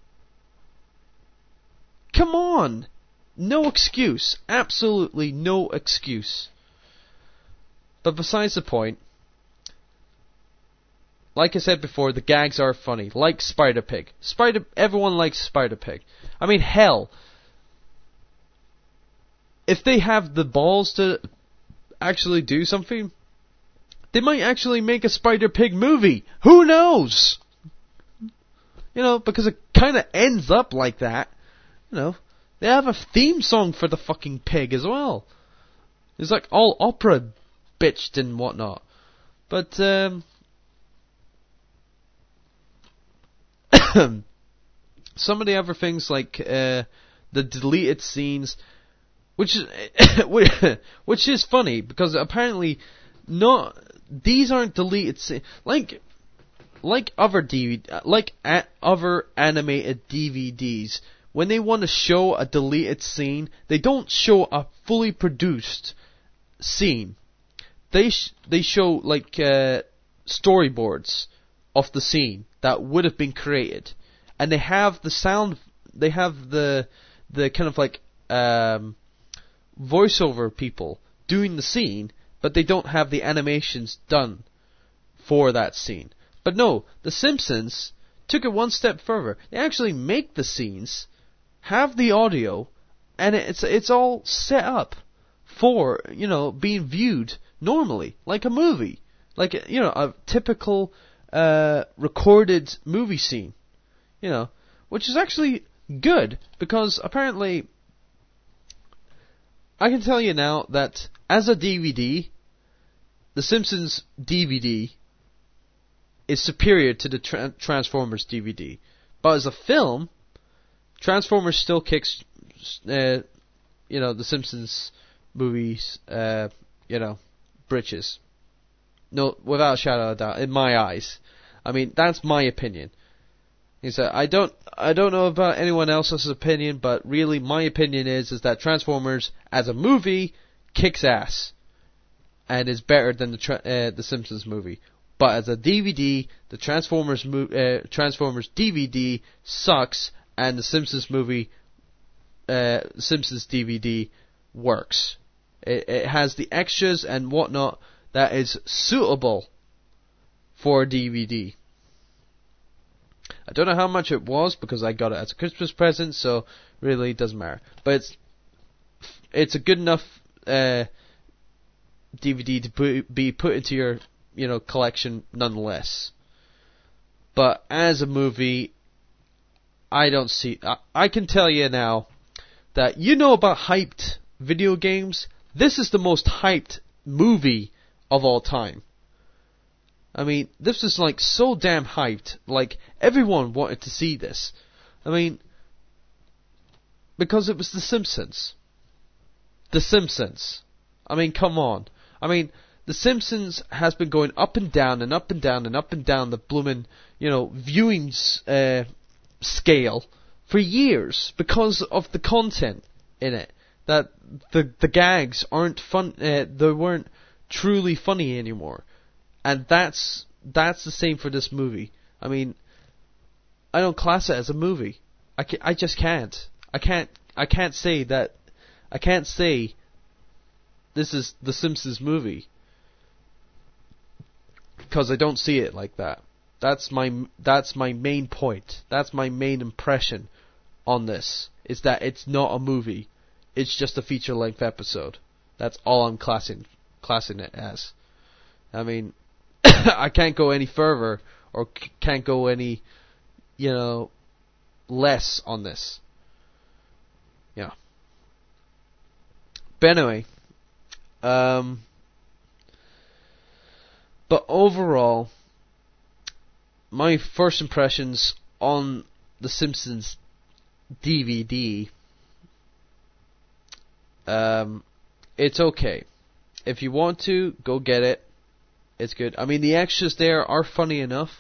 Come on, no excuse, absolutely no excuse. But besides the point, like I said before, the gags are funny, like Spider-Pig. Spider, everyone likes Spider-Pig. I mean, hell, if they have the balls to actually do something, they might actually make a Spider-Pig movie. Who knows? You know, because it kind of ends up like that. You know, they have a theme song for the fucking pig as well. It's like all opera bitched and whatnot. But, um... some of the other things, like uh, the deleted scenes, which is which is funny because apparently not these aren't deleted scenes. Like like other D V D, like a, other animated D V Ds, when they want to show a deleted scene, they don't show a fully produced scene. They sh- they show like uh, storyboards of the scene that would have been created, and they have the sound, they have the the kind of like um, voiceover people doing the scene, but they don't have the animations done for that scene. But no, The Simpsons took it one step further. They actually make the scenes, have the audio, and it's it's all set up for, you know, being viewed normally, like a movie, like, you know, a typical uh, recorded movie scene, you know, which is actually good, because apparently, I can tell you now that as a D V D, The Simpsons D V D is superior to the tra- Transformers D V D. But as a film, Transformers still kicks, uh, you know, The Simpsons movies, uh, you know, britches. No, without a shadow of a doubt, in my eyes. I mean, that's my opinion. He said, I don't, I don't know about anyone else's opinion, but really, my opinion is, is that Transformers, as a movie, kicks ass, and is better than the tra- uh, the Simpsons movie. But as a D V D, the Transformers mo- uh, Transformers D V D sucks, and the Simpsons movie, uh, Simpsons D V D works. It, it has the extras and whatnot that is suitable for a D V D. I don't know how much it was because I got it as a Christmas present, so really it doesn't matter. But it's it's a good enough uh, D V D to put, be put into your, you know, collection nonetheless. But as a movie, I don't see. I, I can tell you now that, you know about hyped video games. This is the most hyped movie of all time. I mean, this is like so damn hyped. Like, everyone wanted to see this. I mean, because it was The Simpsons. The Simpsons. I mean, come on. I mean, The Simpsons has been going up and down and up and down and up and down the bloomin', you know, viewing uh, scale for years because of the content in it. That the the gags aren't fun. Uh, they weren't truly funny anymore, and that's that's the same for this movie. I mean, I don't class it as a movie. I ca- I just can't. I can't. I can't say that. I can't say this is the Simpsons movie, because I don't see it like that. That's my that's my main point. That's my main impression on this, is that it's not a movie. It's just a feature-length episode. That's all I'm classing classing it as. I mean, I can't go any further, or c- can't go any, you know, less on this. Yeah. But anyway, um, but overall, my first impressions on The Simpsons D V D, um, it's okay. If you want to, go get it. It's good. I mean, the extras there are funny enough.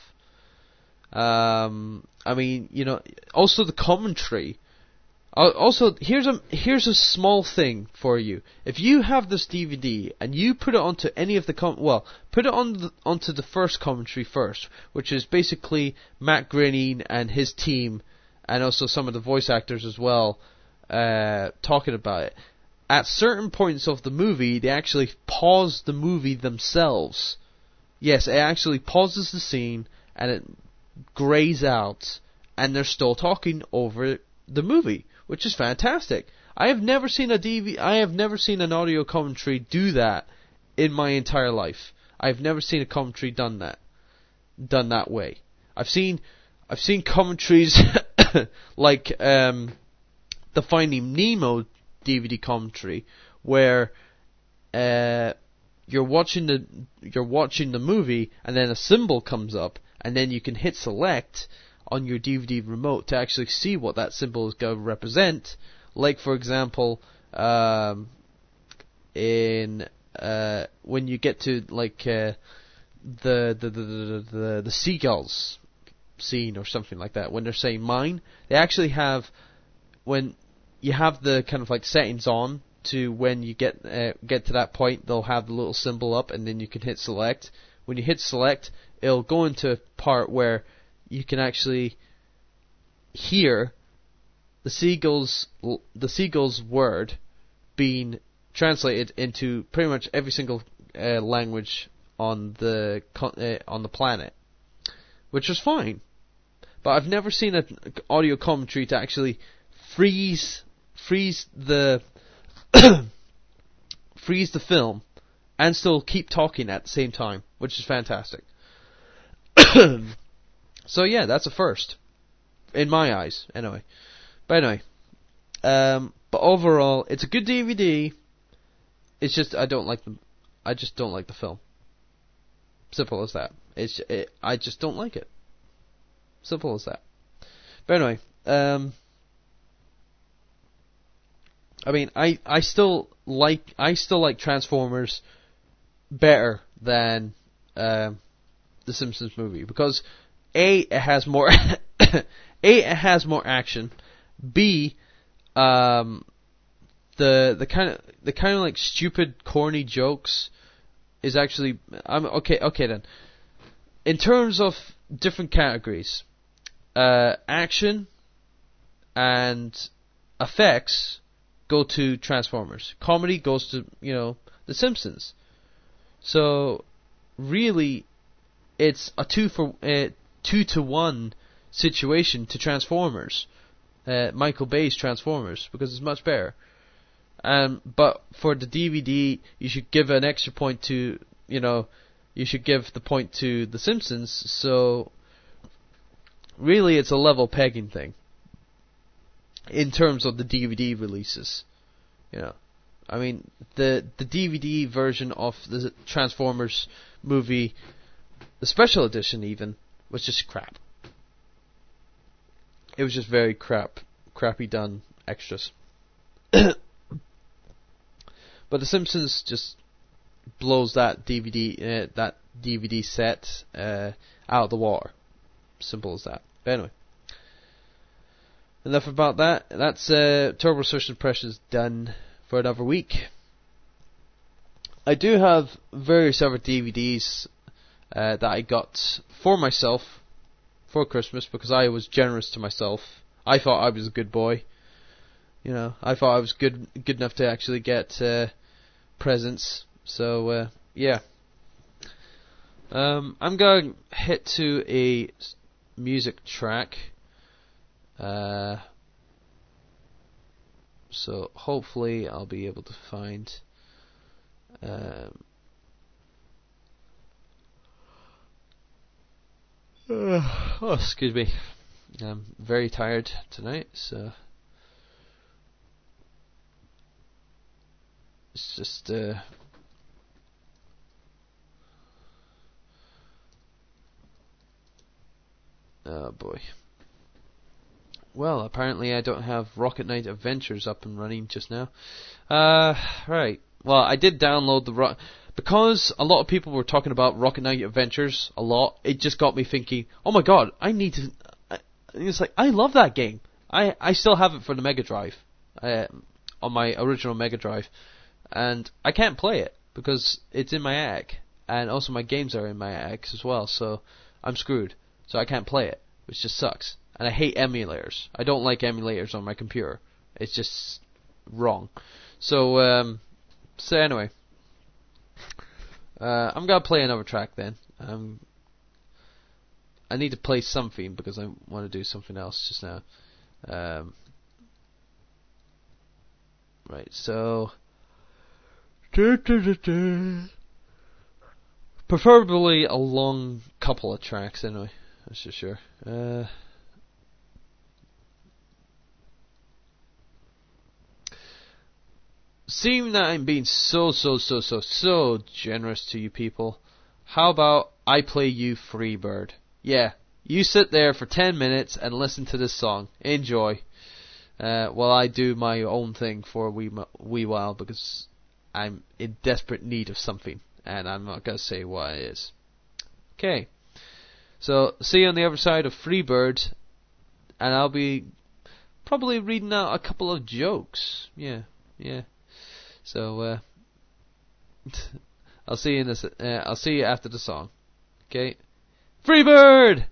Um, I mean, you know, also the commentary. Uh, also, here's a here's a small thing for you. If you have this D V D and you put it onto any of the com well, put it on the, onto the first commentary first, which is basically Matt Groening and his team, and also some of the voice actors as well, uh, talking about it. At certain points of the movie, they actually pause the movie themselves. Yes, it actually pauses the scene and it grays out, and they're still talking over the movie, which is fantastic. I have never seen a D V D, I have never seen an audio commentary do that in my entire life. I've never seen a commentary done that, done that way. I've seen, I've seen commentaries like um, the Finding Nemo D V D commentary, where uh, you're watching the you're watching the movie, and then a symbol comes up, and then you can hit select on your D V D remote to actually see what that symbol is going to represent. Like, for example, um, in uh, when you get to like uh, the, the, the the the the seagulls scene or something like that, when they're saying mine, they actually have, when you have the kind of like settings on to when you get uh, get to that point, they'll have the little symbol up, and then you can hit select. When you hit select, it'll go into a part where you can actually hear the seagull's the seagull's word being translated into pretty much every single uh, language on the con- uh, on the planet, which was fine. But I've never seen an audio commentary to actually freeze freeze the freeze the film and still keep talking at the same time, which is fantastic. So yeah, that's a first in my eyes, anyway. But anyway, um, but overall, it's a good D V D. It's just I don't like the, I just don't like the film. Simple as that. It's it, I just don't like it. Simple as that. But anyway, um, I mean, I, I still like I still like Transformers better than uh, the Simpsons movie, because A, it has more A, it has more action. B, um, the the kind of the kind of like stupid, corny jokes is actually I'm okay. Okay then, in terms of different categories, uh, action and effects go to Transformers. Comedy goes to, you know, The Simpsons. So really, it's a two for uh, two to one situation to Transformers, uh, Michael Bay's Transformers, because it's much better. Um, but for the D V D, you should give an extra point to, you know, you should give the point to The Simpsons. So really, it's a level pegging thing in terms of the D V D releases. You know, I mean, the the D V D version of the Transformers movie, the special edition even, was just crap. It was just very crap, crappy done extras. But The Simpsons just blows that D V D uh, that D V D set uh, out of the water. Simple as that. But anyway, enough about that. That's uh, Turbo Social Impressions done for another week. I do have various other D V Ds uh, that I got for myself for Christmas, because I was generous to myself. I thought I was a good boy. You know, I thought I was good good enough to actually get uh, presence. So uh, yeah, um, I'm going to hit to a s- music track. Uh, so hopefully I'll be able to find. Um, uh, oh, excuse me. I'm very tired tonight, so it's just uh, oh boy. Well, apparently I don't have Rocket Knight Adventures up and running just now. Uh, right. Well, I did download the Ro- because a lot of people were talking about Rocket Knight Adventures a lot. It just got me thinking, oh my god, I need to. I, it's like I love that game. I I still have it for the Mega Drive, uh, on my original Mega Drive, and I can't play it because it's in my attic, and also my games are in my attic as well. So I'm screwed. So I can't play it, which just sucks. And I hate emulators. I don't like emulators on my computer. It's just wrong. So um, so anyway, uh, I'm gonna play another track then. Um, I need to play something because I want to do something else just now. Um, right, so preferably a long couple of tracks anyway. That's for sure. Uh, seeing that I'm being so so so so so generous to you people, how about I play you Freebird? Yeah, you sit there for ten minutes and listen to this song. Enjoy. Uh, while I do my own thing for a wee, wee while because I'm in desperate need of something and I'm not going to say what it is. Okay. So, see you on the other side of Freebird, and I'll be probably reading out a couple of jokes. Yeah, yeah. So, uh, I'll see you in this. Uh, I'll see you after the song. Okay, Freebird.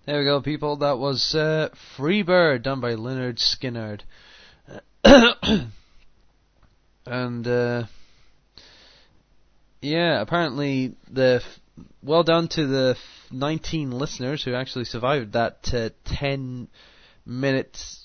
There we go, people. That was uh, Free Bird, done by Lynyrd Skynyrd. and, uh, yeah, apparently, the f- well done to the f- nineteen listeners who actually survived that uh, ten minutes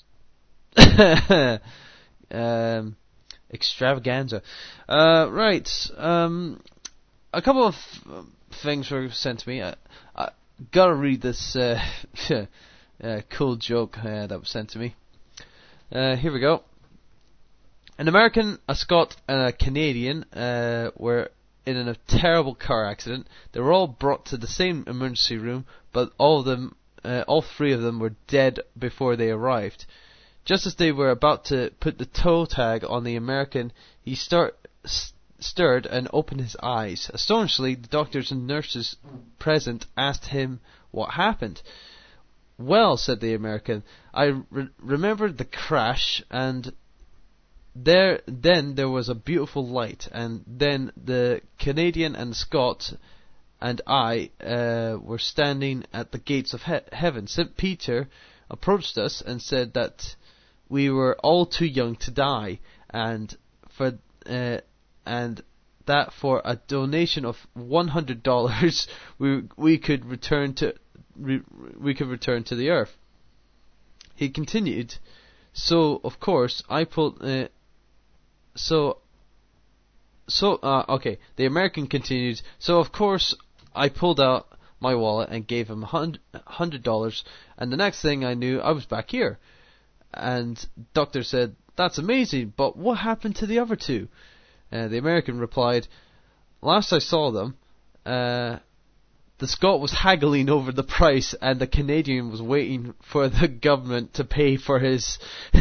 um, extravaganza. Uh, right, um, a couple of things were sent to me. I, I gotta read this uh, uh, cool joke uh, that was sent to me. Uh, here we go. An American, a Scot, and a Canadian uh, were in a terrible car accident. They were all brought to the same emergency room, but all of them, uh, all three of them, were dead before they arrived. Just as they were about to put the toe tag on the American, he start, st- stirred and opened his eyes. Astonishingly, the doctors and nurses present asked him what happened. Well, said the American, I re- remembered the crash, and there, then there was a beautiful light, and then the Canadian and Scot and I uh, were standing at the gates of he- heaven. Saint Peter approached us and said that we were all too young to die, and for uh, and that for a donation of one hundred dollars we we could return to re- we could return to the earth. He continued, so of course I pulled. Uh, so so uh, okay. The American continued. So of course I pulled out my wallet and gave him a hundred dollars, and the next thing I knew, I was back here. And doctor said, "That's amazing, but what happened to the other two?" Uh, the American replied, "Last I saw them, uh, the Scot was haggling over the price, and the Canadian was waiting for the government to pay for his."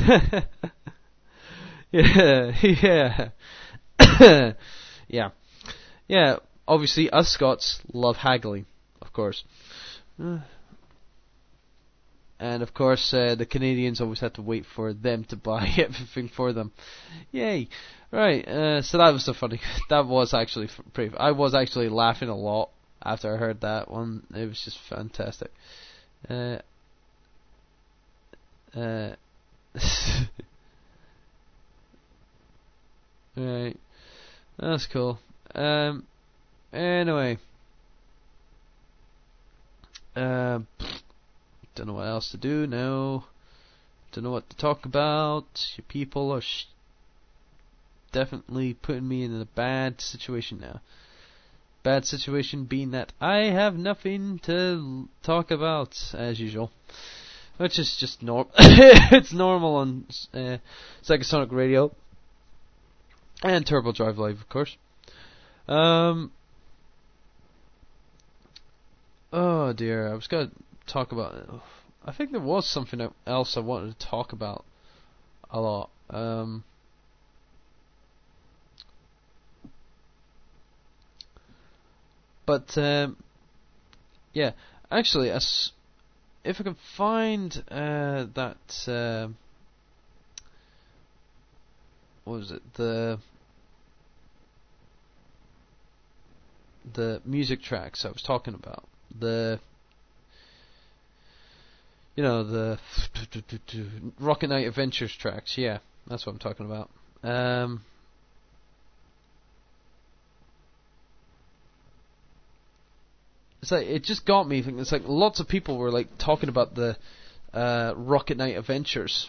yeah, yeah, yeah, yeah. Obviously, us Scots love haggling, of course. Uh, And of course, uh, the Canadians always have to wait for them to buy everything for them. Yay! Right. Uh, so that was the funny. That was actually f- pretty. I was actually laughing a lot after I heard that one. It was just fantastic. Uh. Uh. Right. That's cool. Um. Anyway. Uh. Don't know what else to do now. Don't know what to talk about. You people are sh- definitely putting me in a bad situation now. Bad situation being that I have nothing to l- talk about, as usual. Which is just normal. It's normal on uh, Segasonic Radio. And Turbo Drive Live, of course. Um. Oh dear, I was going to talk about it. I think there was something else I wanted to talk about a lot. Um, but um, yeah, actually, as if I can find uh, that uh, what was it, the the music tracks I was talking about, the You know, the Rocket Knight Adventures tracks. Yeah, that's what I'm talking about. Um, it's like, it just got me thinking. It's like lots of people were like talking about the uh, Rocket Knight Adventures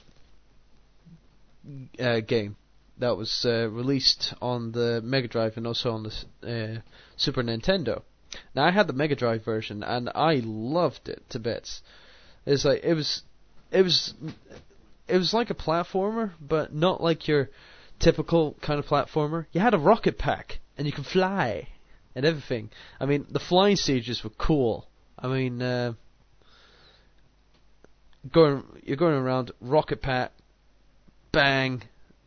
uh, game that was uh, released on the Mega Drive and also on the uh, Super Nintendo. Now, I had the Mega Drive version and I loved it to bits. It's like it was, it was, it was like a platformer, but not like your typical kind of platformer. You had a rocket pack, and you could fly, and everything. I mean, the flying stages were cool. I mean, uh, going, you're going around, rocket pack, bang.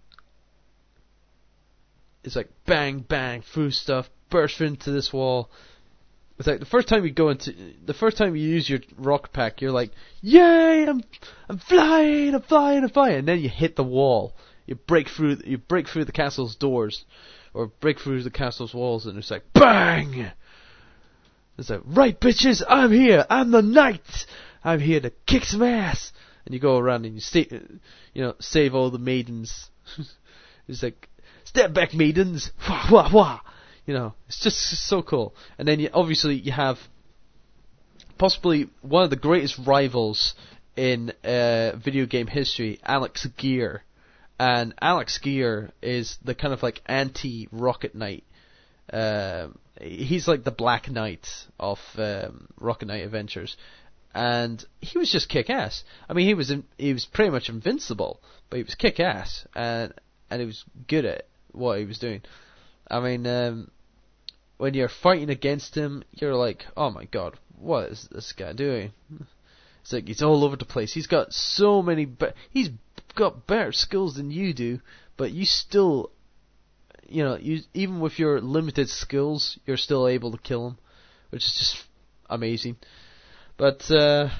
It's like bang, bang through stuff, burst into this wall. It's like the first time you go into, the first time you use your rocket pack, you're like, "Yay! I'm, I'm flying! I'm flying! I'm flying!" And then you hit the wall. You break through, you break through the castle's doors, or break through the castle's walls, and it's like, bang! It's like, "Right, bitches, I'm here. I'm the knight. I'm here to kick some ass. And you go around and you stay, you know, save all the maidens. It's like, step back, maidens. Wah, wah, wah. You know, it's just so cool. And then you, obviously you have possibly one of the greatest rivals in uh, video game history, Alex Gear. And Alex Gear is the kind of like anti-Rocket Knight. Uh, he's like the Black Knight of um, Rocket Knight Adventures. And he was just kick-ass. I mean, he was in, he was pretty much invincible, but he was kick-ass, and and he was good at what he was doing. I mean, um, when you're fighting against him, you're like, oh my god, what is this guy doing? It's like he's all over the place. He's got so many, be- he's got better skills than you do, but you still, you know, you even with your limited skills, you're still able to kill him, which is just amazing. But, uh,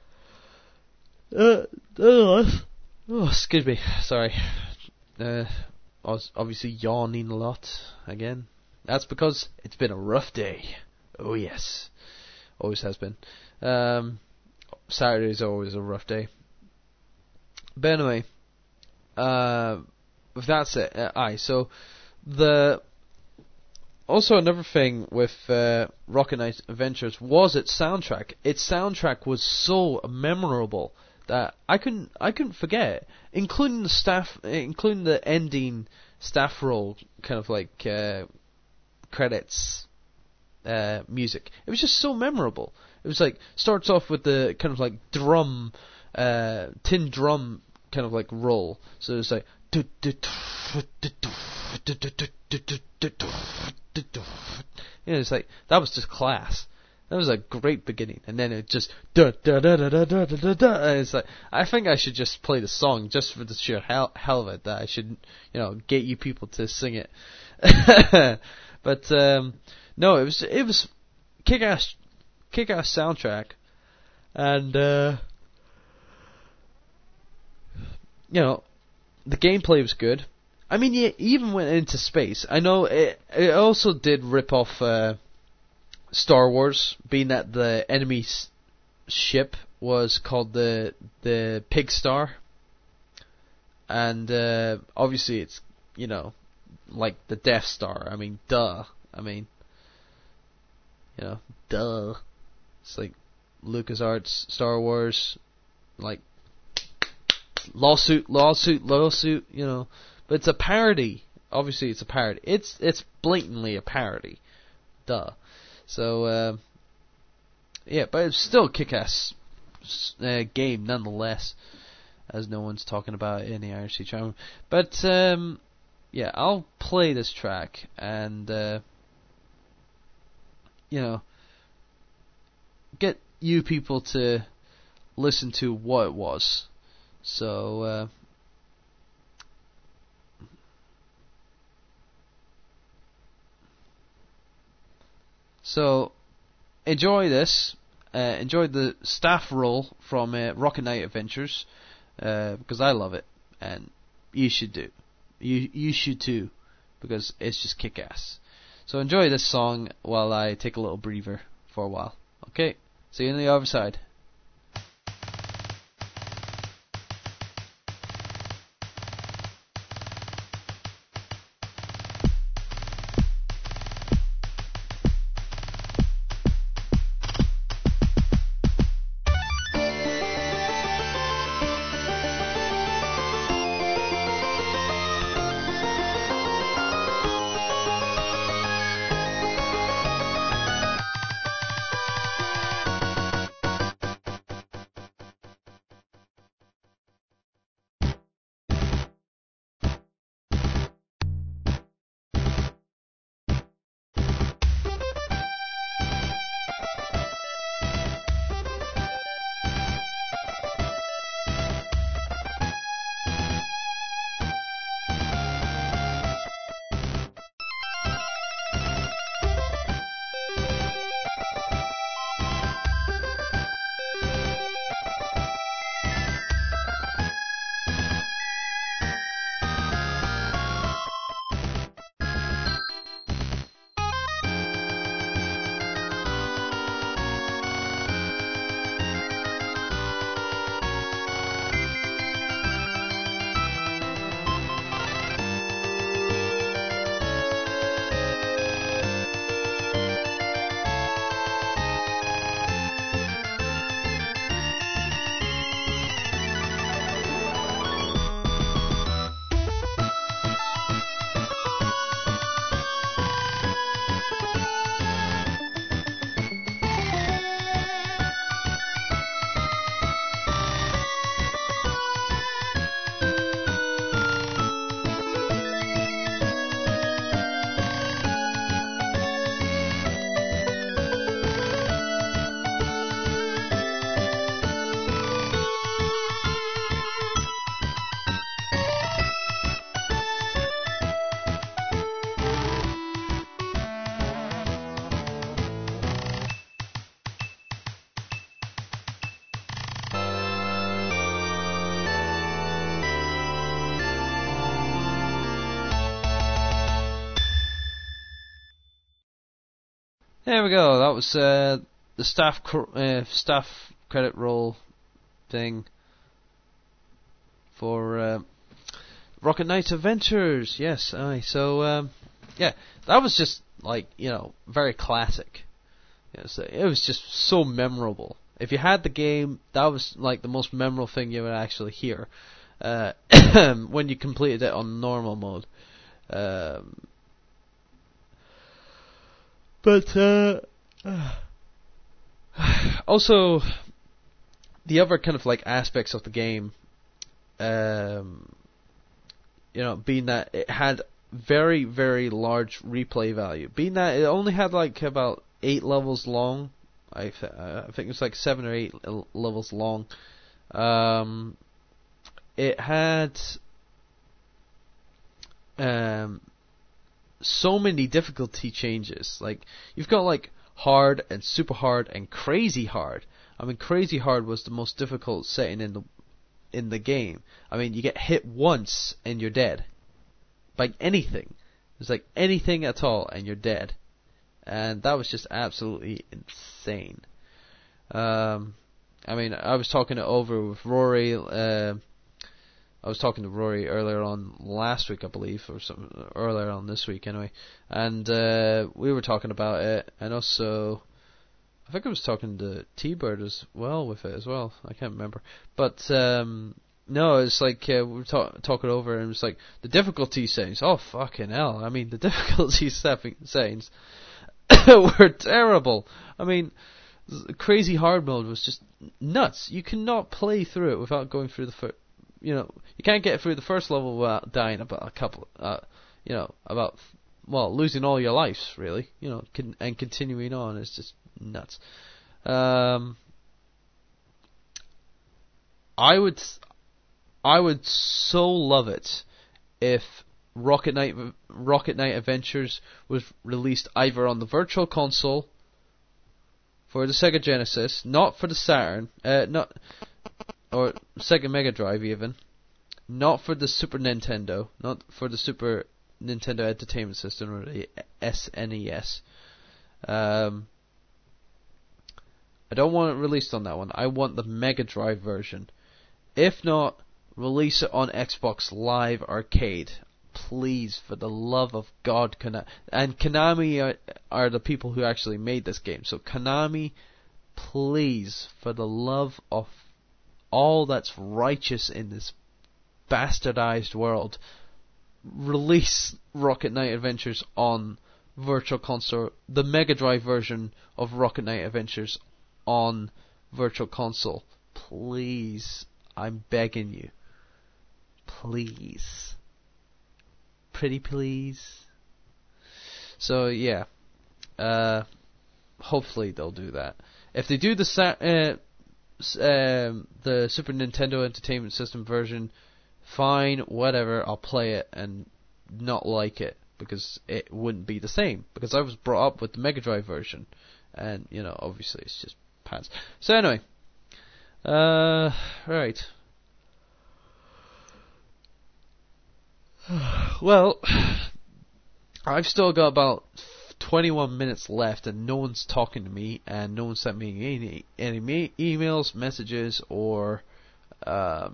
uh, oh, excuse me, sorry, uh, I was obviously yawning a lot, again. That's because it's been a rough day. Oh yes, always has been. Um, Saturday's always a rough day. But anyway, uh, that's it, uh, aye, so, the... Also, another thing with uh, Rocket Knight Adventures was its soundtrack. Its soundtrack was so memorable that I couldn't I couldn't forget it, including the staff, including the ending staff roll kind of like uh, credits uh, music. It was just so memorable. It was like starts off with the kind of like drum, uh, tin drum kind of like roll. So it's like. You know, it's like that was just class. That was a great beginning, and then it just da da da da da da da da. And it's like I think I should just play the song just for the sheer hell, hell of it. That I should, you know, get you people to sing it. But um, no, it was it was kick-ass, kick-ass soundtrack, and uh, you know, the gameplay was good. I mean, yeah, even went into space. I know it, it also did rip off uh, Star Wars, being that the enemy s- ship was called the the Pig Star, and uh, obviously it's, you know, like the Death Star. I mean, duh. I mean, you know, duh. It's like LucasArts, Star Wars, like lawsuit, lawsuit, lawsuit. You know. But it's a parody. Obviously, it's a parody. It's it's blatantly a parody. Duh. So, uh, yeah, but it's still a kick-ass uh, game nonetheless, as no one's talking about it in the I R C channel. But, um, yeah, I'll play this track and, uh, you know, get you people to listen to what it was. So, uh, So, enjoy this. Uh, enjoy the staff roll from uh, Rocket Knight Adventures, uh, because I love it, and you should do. You you should too, because it's just kick-ass. So enjoy this song while I take a little breather for a while. Okay, see you on the other side. There we go. That was uh, the staff cr- uh, staff credit roll thing for uh, Rocket Knight Adventures. Yes, aye. So um, yeah, that was just like you know very classic. You know, so it was just so memorable. If you had the game, that was like the most memorable thing you would actually hear uh, when you completed it on normal mode. Um, but uh, also, the other kind of like aspects of the game, um, you know, being that it had very very large replay value, being that it only had like about eight levels long. I, th- I think it was like seven or eight l- levels long. Um, it had um, so many difficulty changes. Like you've got like hard and super hard and crazy hard. I mean, crazy hard was the most difficult setting in the in the game. I mean, you get hit once and you're dead by anything. It's like anything at all and you're dead. And that was just absolutely insane. Um, I mean, I was talking it over with Rory. Uh, I was talking to Rory earlier on last week, I believe, or some earlier on this week, anyway. And uh, we were talking about it, and also I think I was talking to T-Bird as well with it as well. I can't remember, but um, no, it's like uh, we were ta- talking over, and it was like the difficulty settings. Oh fucking hell! I mean, the difficulty settings were terrible. I mean, crazy hard mode was just nuts. You cannot play through it without going through the first. You know, you can't get through the first level without dying about a couple. Uh, you know, about well, losing all your lives really. You know, con- and continuing on is just nuts. Um, I would, I would so love it if Rocket Knight Rocket Knight Adventures was released either on the Virtual Console for the Sega Genesis, not for the Saturn, uh, not or Sega Mega Drive even, not for the Super Nintendo, not for the Super Nintendo Entertainment System or the S N E S. Um, I don't want it released on that one. I want the Mega Drive version. If not, release it on Xbox Live Arcade. Please, for the love of God, Konami. And Konami are, are the people who actually made this game. So Konami, please, for the love of all that's righteous in this bastardized world, release Rocket Knight Adventures on Virtual Console, the Mega Drive version of Rocket Knight Adventures on Virtual Console. Please, I'm begging you. Please. Pretty please. So yeah, uh, hopefully they'll do that. If they do the sa- uh, um, the Super Nintendo Entertainment System version, fine, whatever. I'll play it and not like it because it wouldn't be the same. Because I was brought up with the Mega Drive version, and you know, obviously it's just pants. So anyway, uh, right. Well, I've still got about twenty-one minutes left, and no one's talking to me, and no one sent me any any me- emails, messages, or um,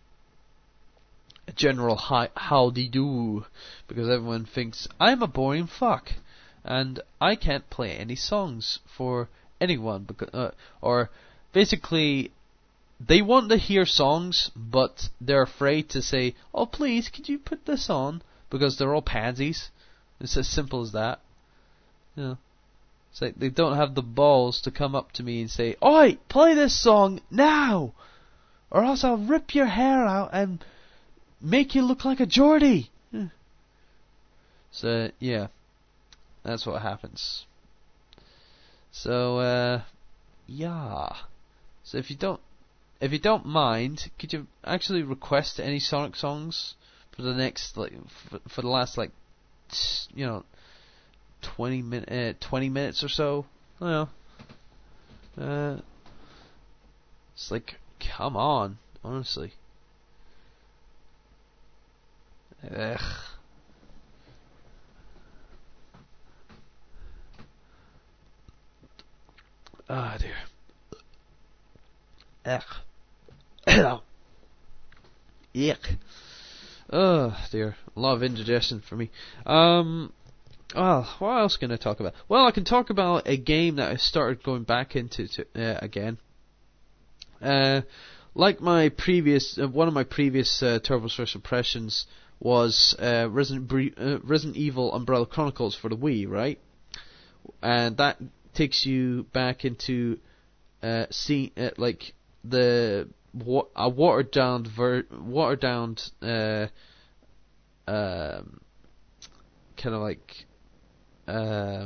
a general hi howdy do, because everyone thinks I'm a boring fuck, and I can't play any songs for anyone, because uh, or basically. They want to hear songs, but they're afraid to say, "Oh, please, could you put this on?" Because they're all pansies. It's as simple as that. You know, it's like they don't have the balls to come up to me and say, "Oi, play this song now, or else I'll rip your hair out and make you look like a Geordie." Yeah. So yeah, that's what happens. So uh, yeah. So if you don't. If you don't mind, could you actually request any Sonic songs for the next, like, for, for the last, like, you know, twenty min, uh, twenty minutes or so? I don't know. Uh, it's like, come on, honestly. Ugh. Ah, dear. Ugh. Yuck. Oh, dear. A lot of indigestion for me. Um, well, what else can I talk about? Well, I can talk about a game that I started going back into to, uh, again. Uh, like my previous, uh, one of my previous uh, Turbo's First Impressions was uh, Resident, Bre- uh, Resident Evil Umbrella Chronicles for the Wii, right? And that takes you back into uh, see uh, like the wa- a watered down ver- watered down uh, um, kind of like uh,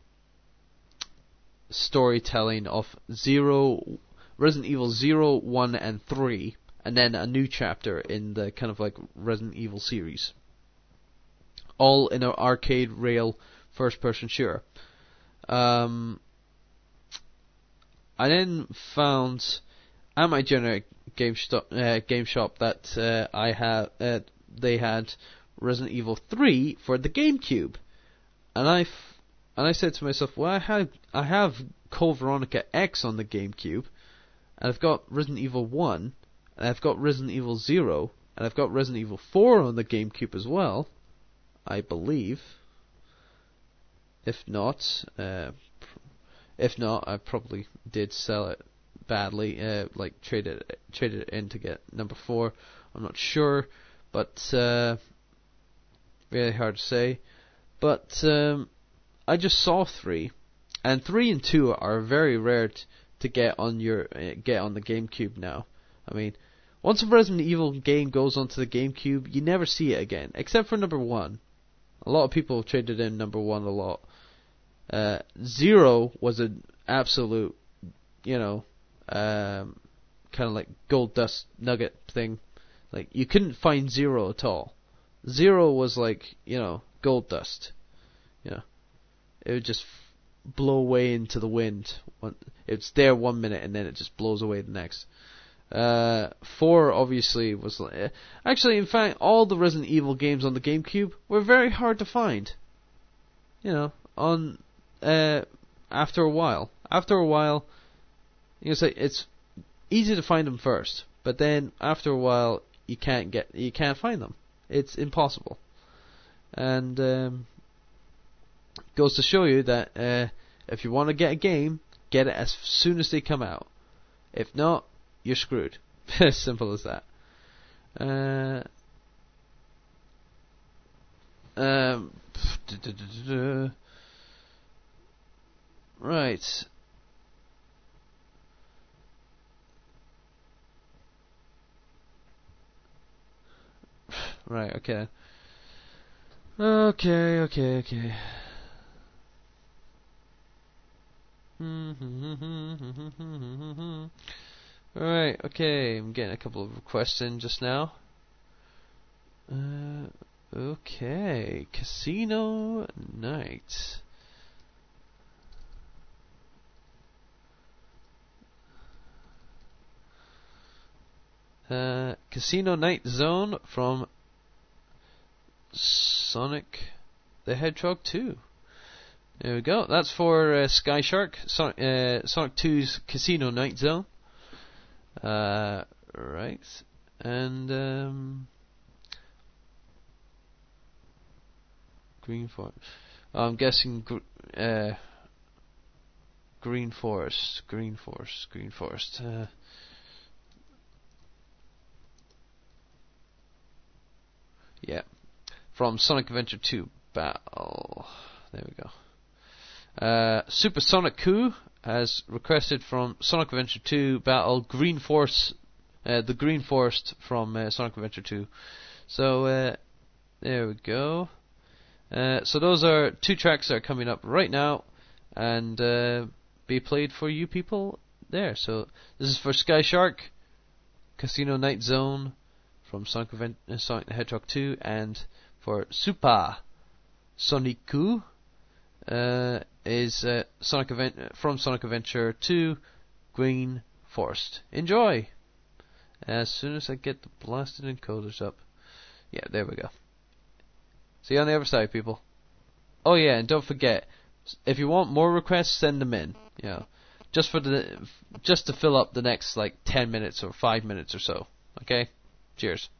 storytelling of zero Resident Evil zero, one, and three, and then a new chapter in the kind of like Resident Evil series, all in an arcade rail first person shooter. Um, I then found at my generic game, sto- uh, game shop that uh, I have uh, they had Resident Evil three for the GameCube, and I f- and I said to myself, well, I have I have Code Veronica X on the GameCube, and I've got Resident Evil one, and I've got Resident Evil zero, and I've got Resident Evil four on the GameCube as well, I believe. If not, uh, pr- if not, I probably did sell it badly, uh, like traded it, traded it in to get number four. I'm not sure, but uh, really hard to say. But um, I just saw three, and three and two are very rare t- to get on your uh, get on the GameCube now. I mean, once a Resident Evil game goes onto the GameCube, you never see it again, except for number one. A lot of people traded in number one a lot. Uh, Zero was an absolute, you know, um, kind of like gold dust nugget thing. Like, you couldn't find Zero at all. Zero was like, you know, gold dust. You know, it would just f- blow away into the wind. One, it's there one minute and then it just blows away the next. Uh, four obviously was like, actually, in fact, all the Resident Evil games on the GameCube were very hard to find. You know, on uh, after a while, after a while, you know, it's, like, it's easy to find them first, but then after a while, you can't get, you can't find them. It's impossible, and um, goes to show you that uh, if you want to get a game, get it as soon as they come out. If not, you're screwed. As simple as that. Uh, um, right. Right, okay. Okay, okay, okay. Alright, okay, I'm getting a couple of requests in just now. Uh, okay, Casino Night. Uh, Casino Night Zone from Sonic the Hedgehog two. There we go. That's for uh, Sky Shark, Sonic, uh, Sonic two's Casino Night Zone. Uh, right, and um, Green Forest. Oh, I'm guessing gr- uh, Green Forest, Green Forest, Green Forest. Uh, yeah, from Sonic Adventure two Battle. There we go. Uh, Supersonic Coup has requested from Sonic Adventure two Battle Green Force, uh, the Green Forest from uh, Sonic Adventure two. So uh, there we go. Uh, so those are two tracks that are coming up right now and uh, be played for you people there. So this is for Sky Shark, Casino Night Zone from Sonic, Event- uh, Sonic the Hedgehog two, and for Super Sonic Coup. Uh, is uh, Sonic Event from Sonic Adventure two Green Forest. Enjoy! As soon as I get the blasted encoders up. Yeah, there we go. See you on the other side, people. Oh yeah, and don't forget, if you want more requests, send them in. You know, just for the just to fill up the next like ten minutes or five minutes or so. Okay, cheers.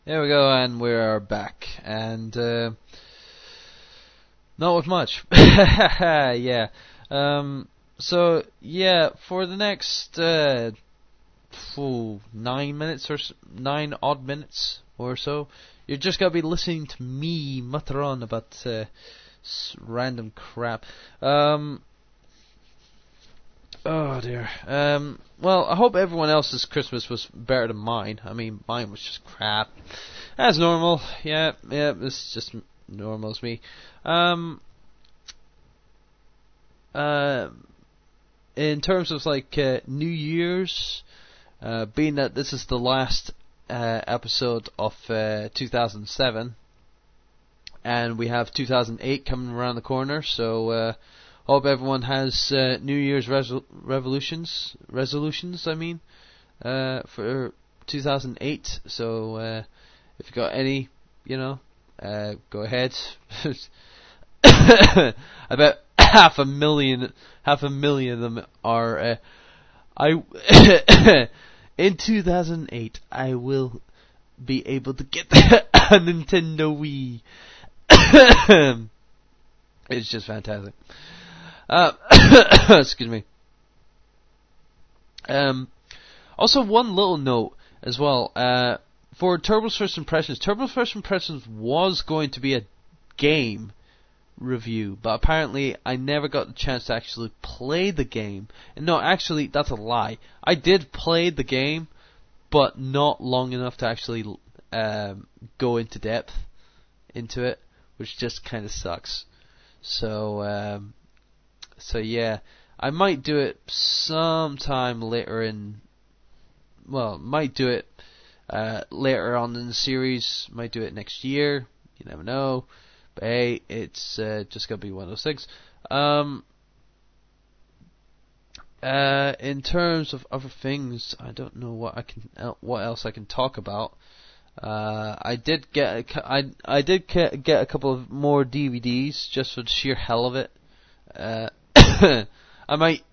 There we go, and we're back, and uh, not with much. yeah. Um, so yeah, for the next uh, ooh, nine minutes or so, nine odd minutes or so, you're just gonna be listening to me mutter on about uh, s- random crap. Um. Oh dear. Um, well, I hope everyone else's Christmas was better than mine. I mean, mine was just crap. As normal. Yeah, yeah, this is just normal as me. Um, uh, in terms of like uh, New Year's, uh, being that this is the last uh, episode of uh, two thousand seven, and we have two thousand eight coming around the corner, so. Uh, Hope everyone has uh, New Year's resol- revolutions, resolutions. I mean, uh, for two thousand eight. So uh, if you got any, you know, uh, go ahead. About half a million, half a million of them are. Uh, I in two thousand eight, I will be able to get a Nintendo Wii. It's just fantastic. Uh, excuse me. Um, also, one little note as well. Uh, for Turbo's First Impressions, Turbo's First Impressions was going to be a game review, but apparently I never got the chance to actually play the game. And no, actually, that's a lie. I did play the game, but not long enough to actually um, go into depth into it, which just kind of sucks. So, um... So yeah, I might do it sometime later in, well, might do it uh, later on in the series, might do it next year, you never know, but hey, it's uh, just gonna be one of those things. Um, uh, in terms of other things, I don't know what I can, what else I can talk about. Uh, I did get, a, I, I did get a couple of more D V Ds just for the sheer hell of it. Uh, I might,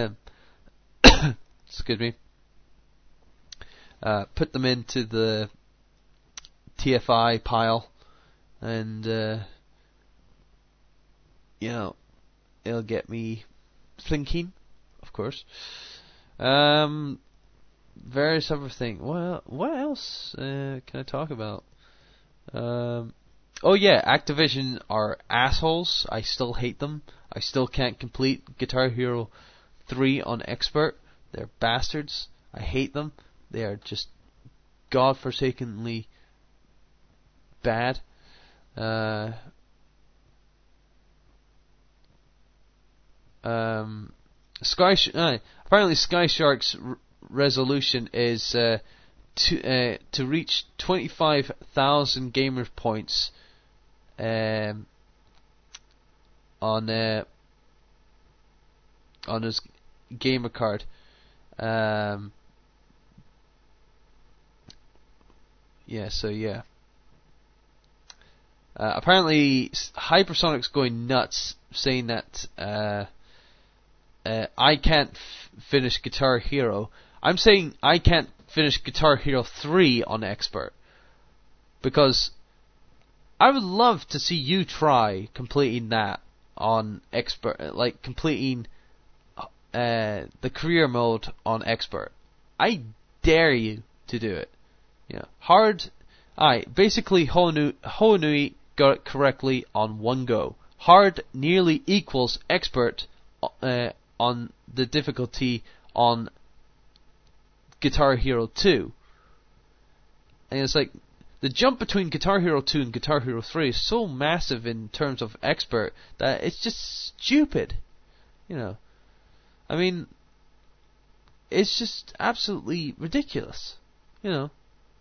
excuse me, uh, put them into the T F I pile, and uh, you know, it'll get me thinking, of course. Um, various other things. Well, what else uh, can I talk about? Um. Oh yeah, Activision are assholes. I still hate them. I still can't complete Guitar Hero three on Expert. They're bastards. I hate them. They are just godforsakenly bad. Uh, um, Sky Sh- uh, apparently Sky Shark's r- resolution is uh, to uh, to reach twenty-five thousand gamer points. Um, on uh, on his gamer card. Um, yeah, so yeah. Uh, apparently, Hypersonic's going nuts, saying that uh, uh, I can't f- finish Guitar Hero. I'm saying I can't finish Guitar Hero three on Expert, because I would love to see you try completing that on Expert, like completing uh, the career mode on Expert. I dare you to do it. Yeah, hard. Alright, basically Hoenui, Hoenui got it correctly on one go. Hard nearly equals Expert uh, on the difficulty on Guitar Hero two. And it's like, the jump between Guitar Hero two and Guitar Hero three is so massive in terms of Expert that it's just stupid. You know. I mean, it's just absolutely ridiculous. You know.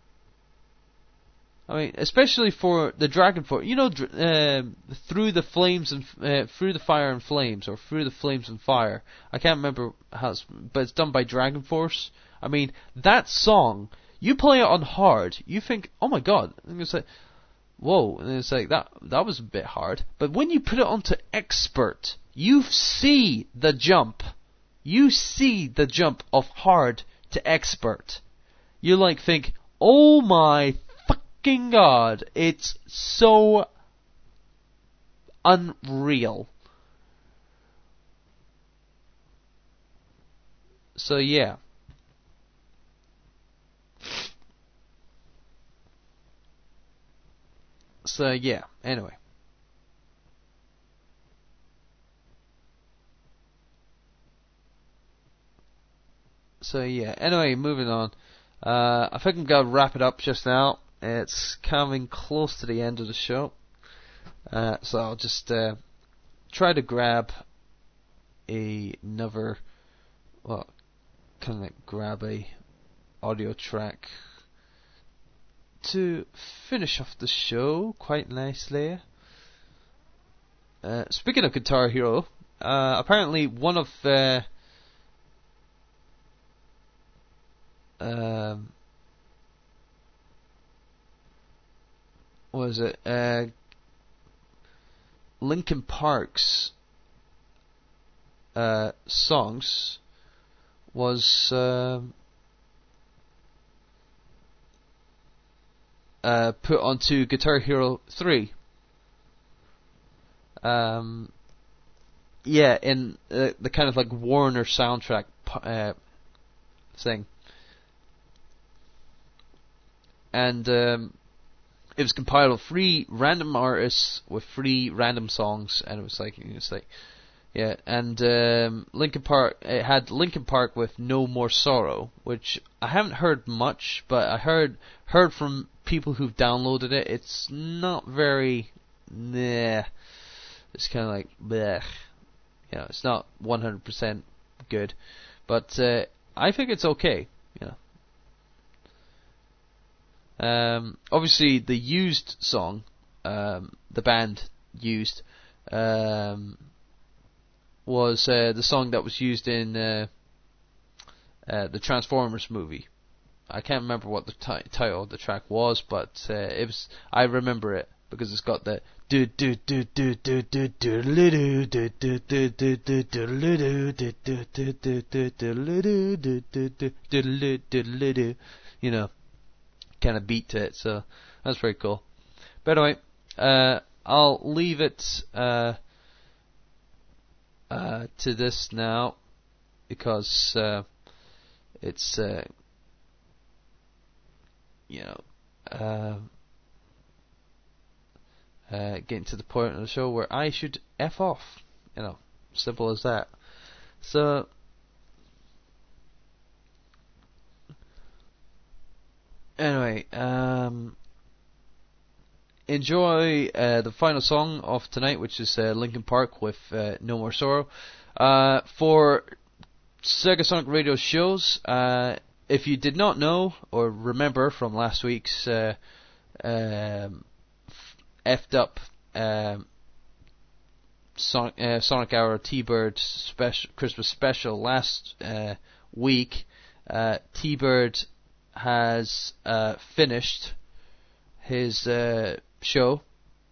I mean, especially for the Dragon Force. You know, uh, Through the Flames and uh, Through the Fire and Flames, or Through the Flames and Fire. I can't remember how it's, but it's done by Dragon Force. I mean, that song, you play it on hard, you think, oh my god, and it's like, whoa, and it's like, that that was a bit hard. But when you put it onto Expert, you see the jump. You see the jump of hard to Expert. You like think, oh my fucking god, it's so unreal. So yeah. So yeah, anyway. So yeah, anyway, moving on. Uh, I think I'm going to wrap it up just now. It's coming close to the end of the show. Uh, so I'll just uh, try to grab a, another, well, kind of like grab a audio track to finish off the show quite nicely. Uh, speaking of Guitar Hero, uh, apparently one of uh, um, what was it? Uh, Linkin Park's uh, songs was uh, uh, put onto Guitar Hero three. Um, yeah, in uh, the kind of like Warner soundtrack uh, thing. And um, it was compiled of three random artists with three random songs, and it was like, it was like, yeah, and um, Linkin Park, it had Linkin Park with No More Sorrow, which I haven't heard much, but I heard heard from people who've downloaded it. It's not very, nah, it's kind of like, bleh, you know, it's not one hundred percent good, but uh, I think it's okay, you know. Um, obviously, the Used song, um, the band Used, um, was uh, the song that was used in uh, uh, the Transformers movie. I can't remember what the t- title of the track was, but uh, it was. I remember it because it's got the do do do do do do do do do do do do do do do do do do, you know, kind of beat to it. So that's very cool. But anyway, uh, I'll leave it uh, uh, to this now because uh, it's uh, you know uh, uh, getting to the point of the show where I should F off. You know, simple as that. So. Anyway, um, enjoy uh, the final song of tonight, which is uh, Linkin Park with uh, No More Sorrow. Uh, for Sega Sonic Radio shows, uh, if you did not know or remember from last week's uh, um, effed up um, Sonic, uh, Sonic Hour T-Bird special, Christmas special last uh, week, uh, T-Bird has uh, finished his uh, show,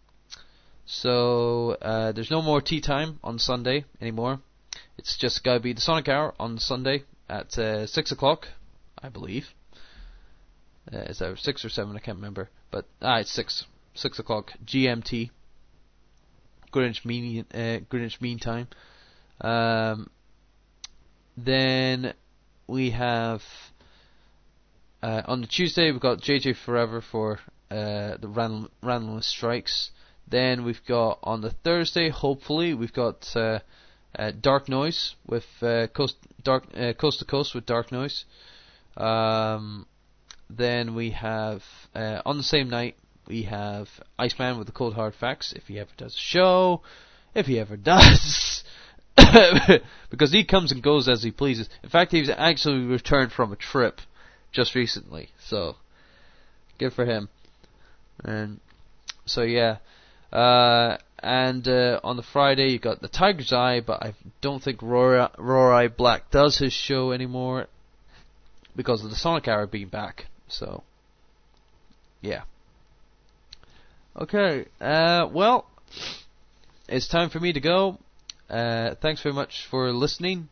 so uh, there's no more tea time on Sunday anymore. It's just gotta be the Sonic Hour on Sunday at uh, six o'clock, I believe. Uh, is that six or seven? I can't remember, but ah, it's six, six o'clock G M T, Greenwich Mean uh, Greenwich Mean Time. Um, then we have. Uh, on the Tuesday, we've got J J Forever for uh, the random, randomless strikes. Then we've got on the Thursday, hopefully, we've got uh, uh, Dark Noise with uh, coast, dark, uh, coast to Coast with Dark Noise. Um, then we have uh, on the same night we have Iceman with the Cold Hard Facts. If he ever does a show, if he ever does, because he comes and goes as he pleases. In fact, he's actually returned from a trip just recently, so good for him. And so yeah, uh, and uh, on the Friday you got the Tiger's Eye, but I don't think Rory, Rory Black does his show anymore because of the Sonic Hour being back. So yeah. Okay, uh, well, it's time for me to go. Uh, thanks very much for listening.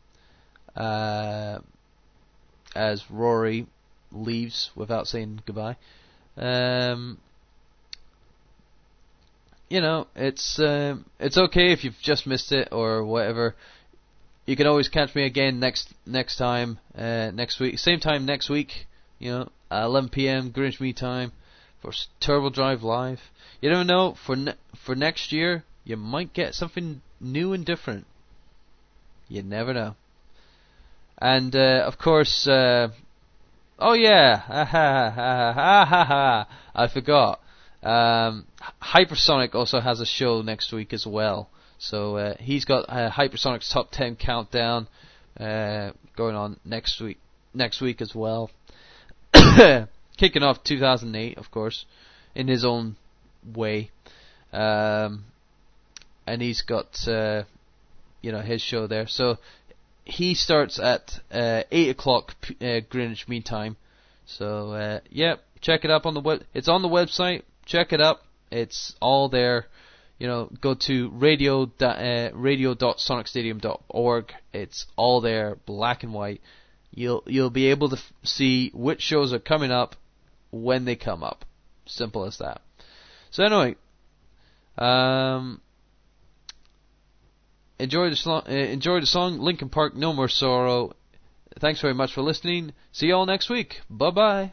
Uh, as Rory leaves without saying goodbye. Um, you know, it's um, it's okay if you've just missed it or whatever. You can always catch me again next next time, uh, next week, same time next week. You know, at eleven p.m. Greenwich Mean Time for Turbo Drive Live. You never know, for ne- for next year, you might get something new and different. You never know. And uh, of course, uh, oh yeah, ha ha ha ha ha ha! I forgot. Um, Hypersonic also has a show next week as well. So uh, he's got uh, Hypersonic's Top ten Countdown uh, going on next week. Next week as well. Kicking off two thousand eight, of course, in his own way. Um, and he's got uh, you know his show there. So he starts at uh, eight o'clock p- uh, Greenwich Mean Time. So uh, yeah, check it up on the web. It's on the website. Check it up. It's all there. You know, go to radio uh, radio dot sonic stadium dot org. It's all there, black and white. You'll you'll be able to f- see which shows are coming up when they come up. Simple as that. So anyway, um, enjoy the song. Uh, enjoy the song Linkin Park, No More Sorrow. Thanks very much for listening. See you all next week. Bye bye.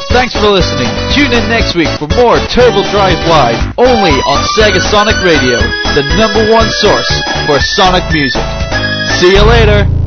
Thanks for listening. Tune in next week for more Turbo Drive Live, only on Sega Sonic Radio, the number one source for Sonic music. See you later.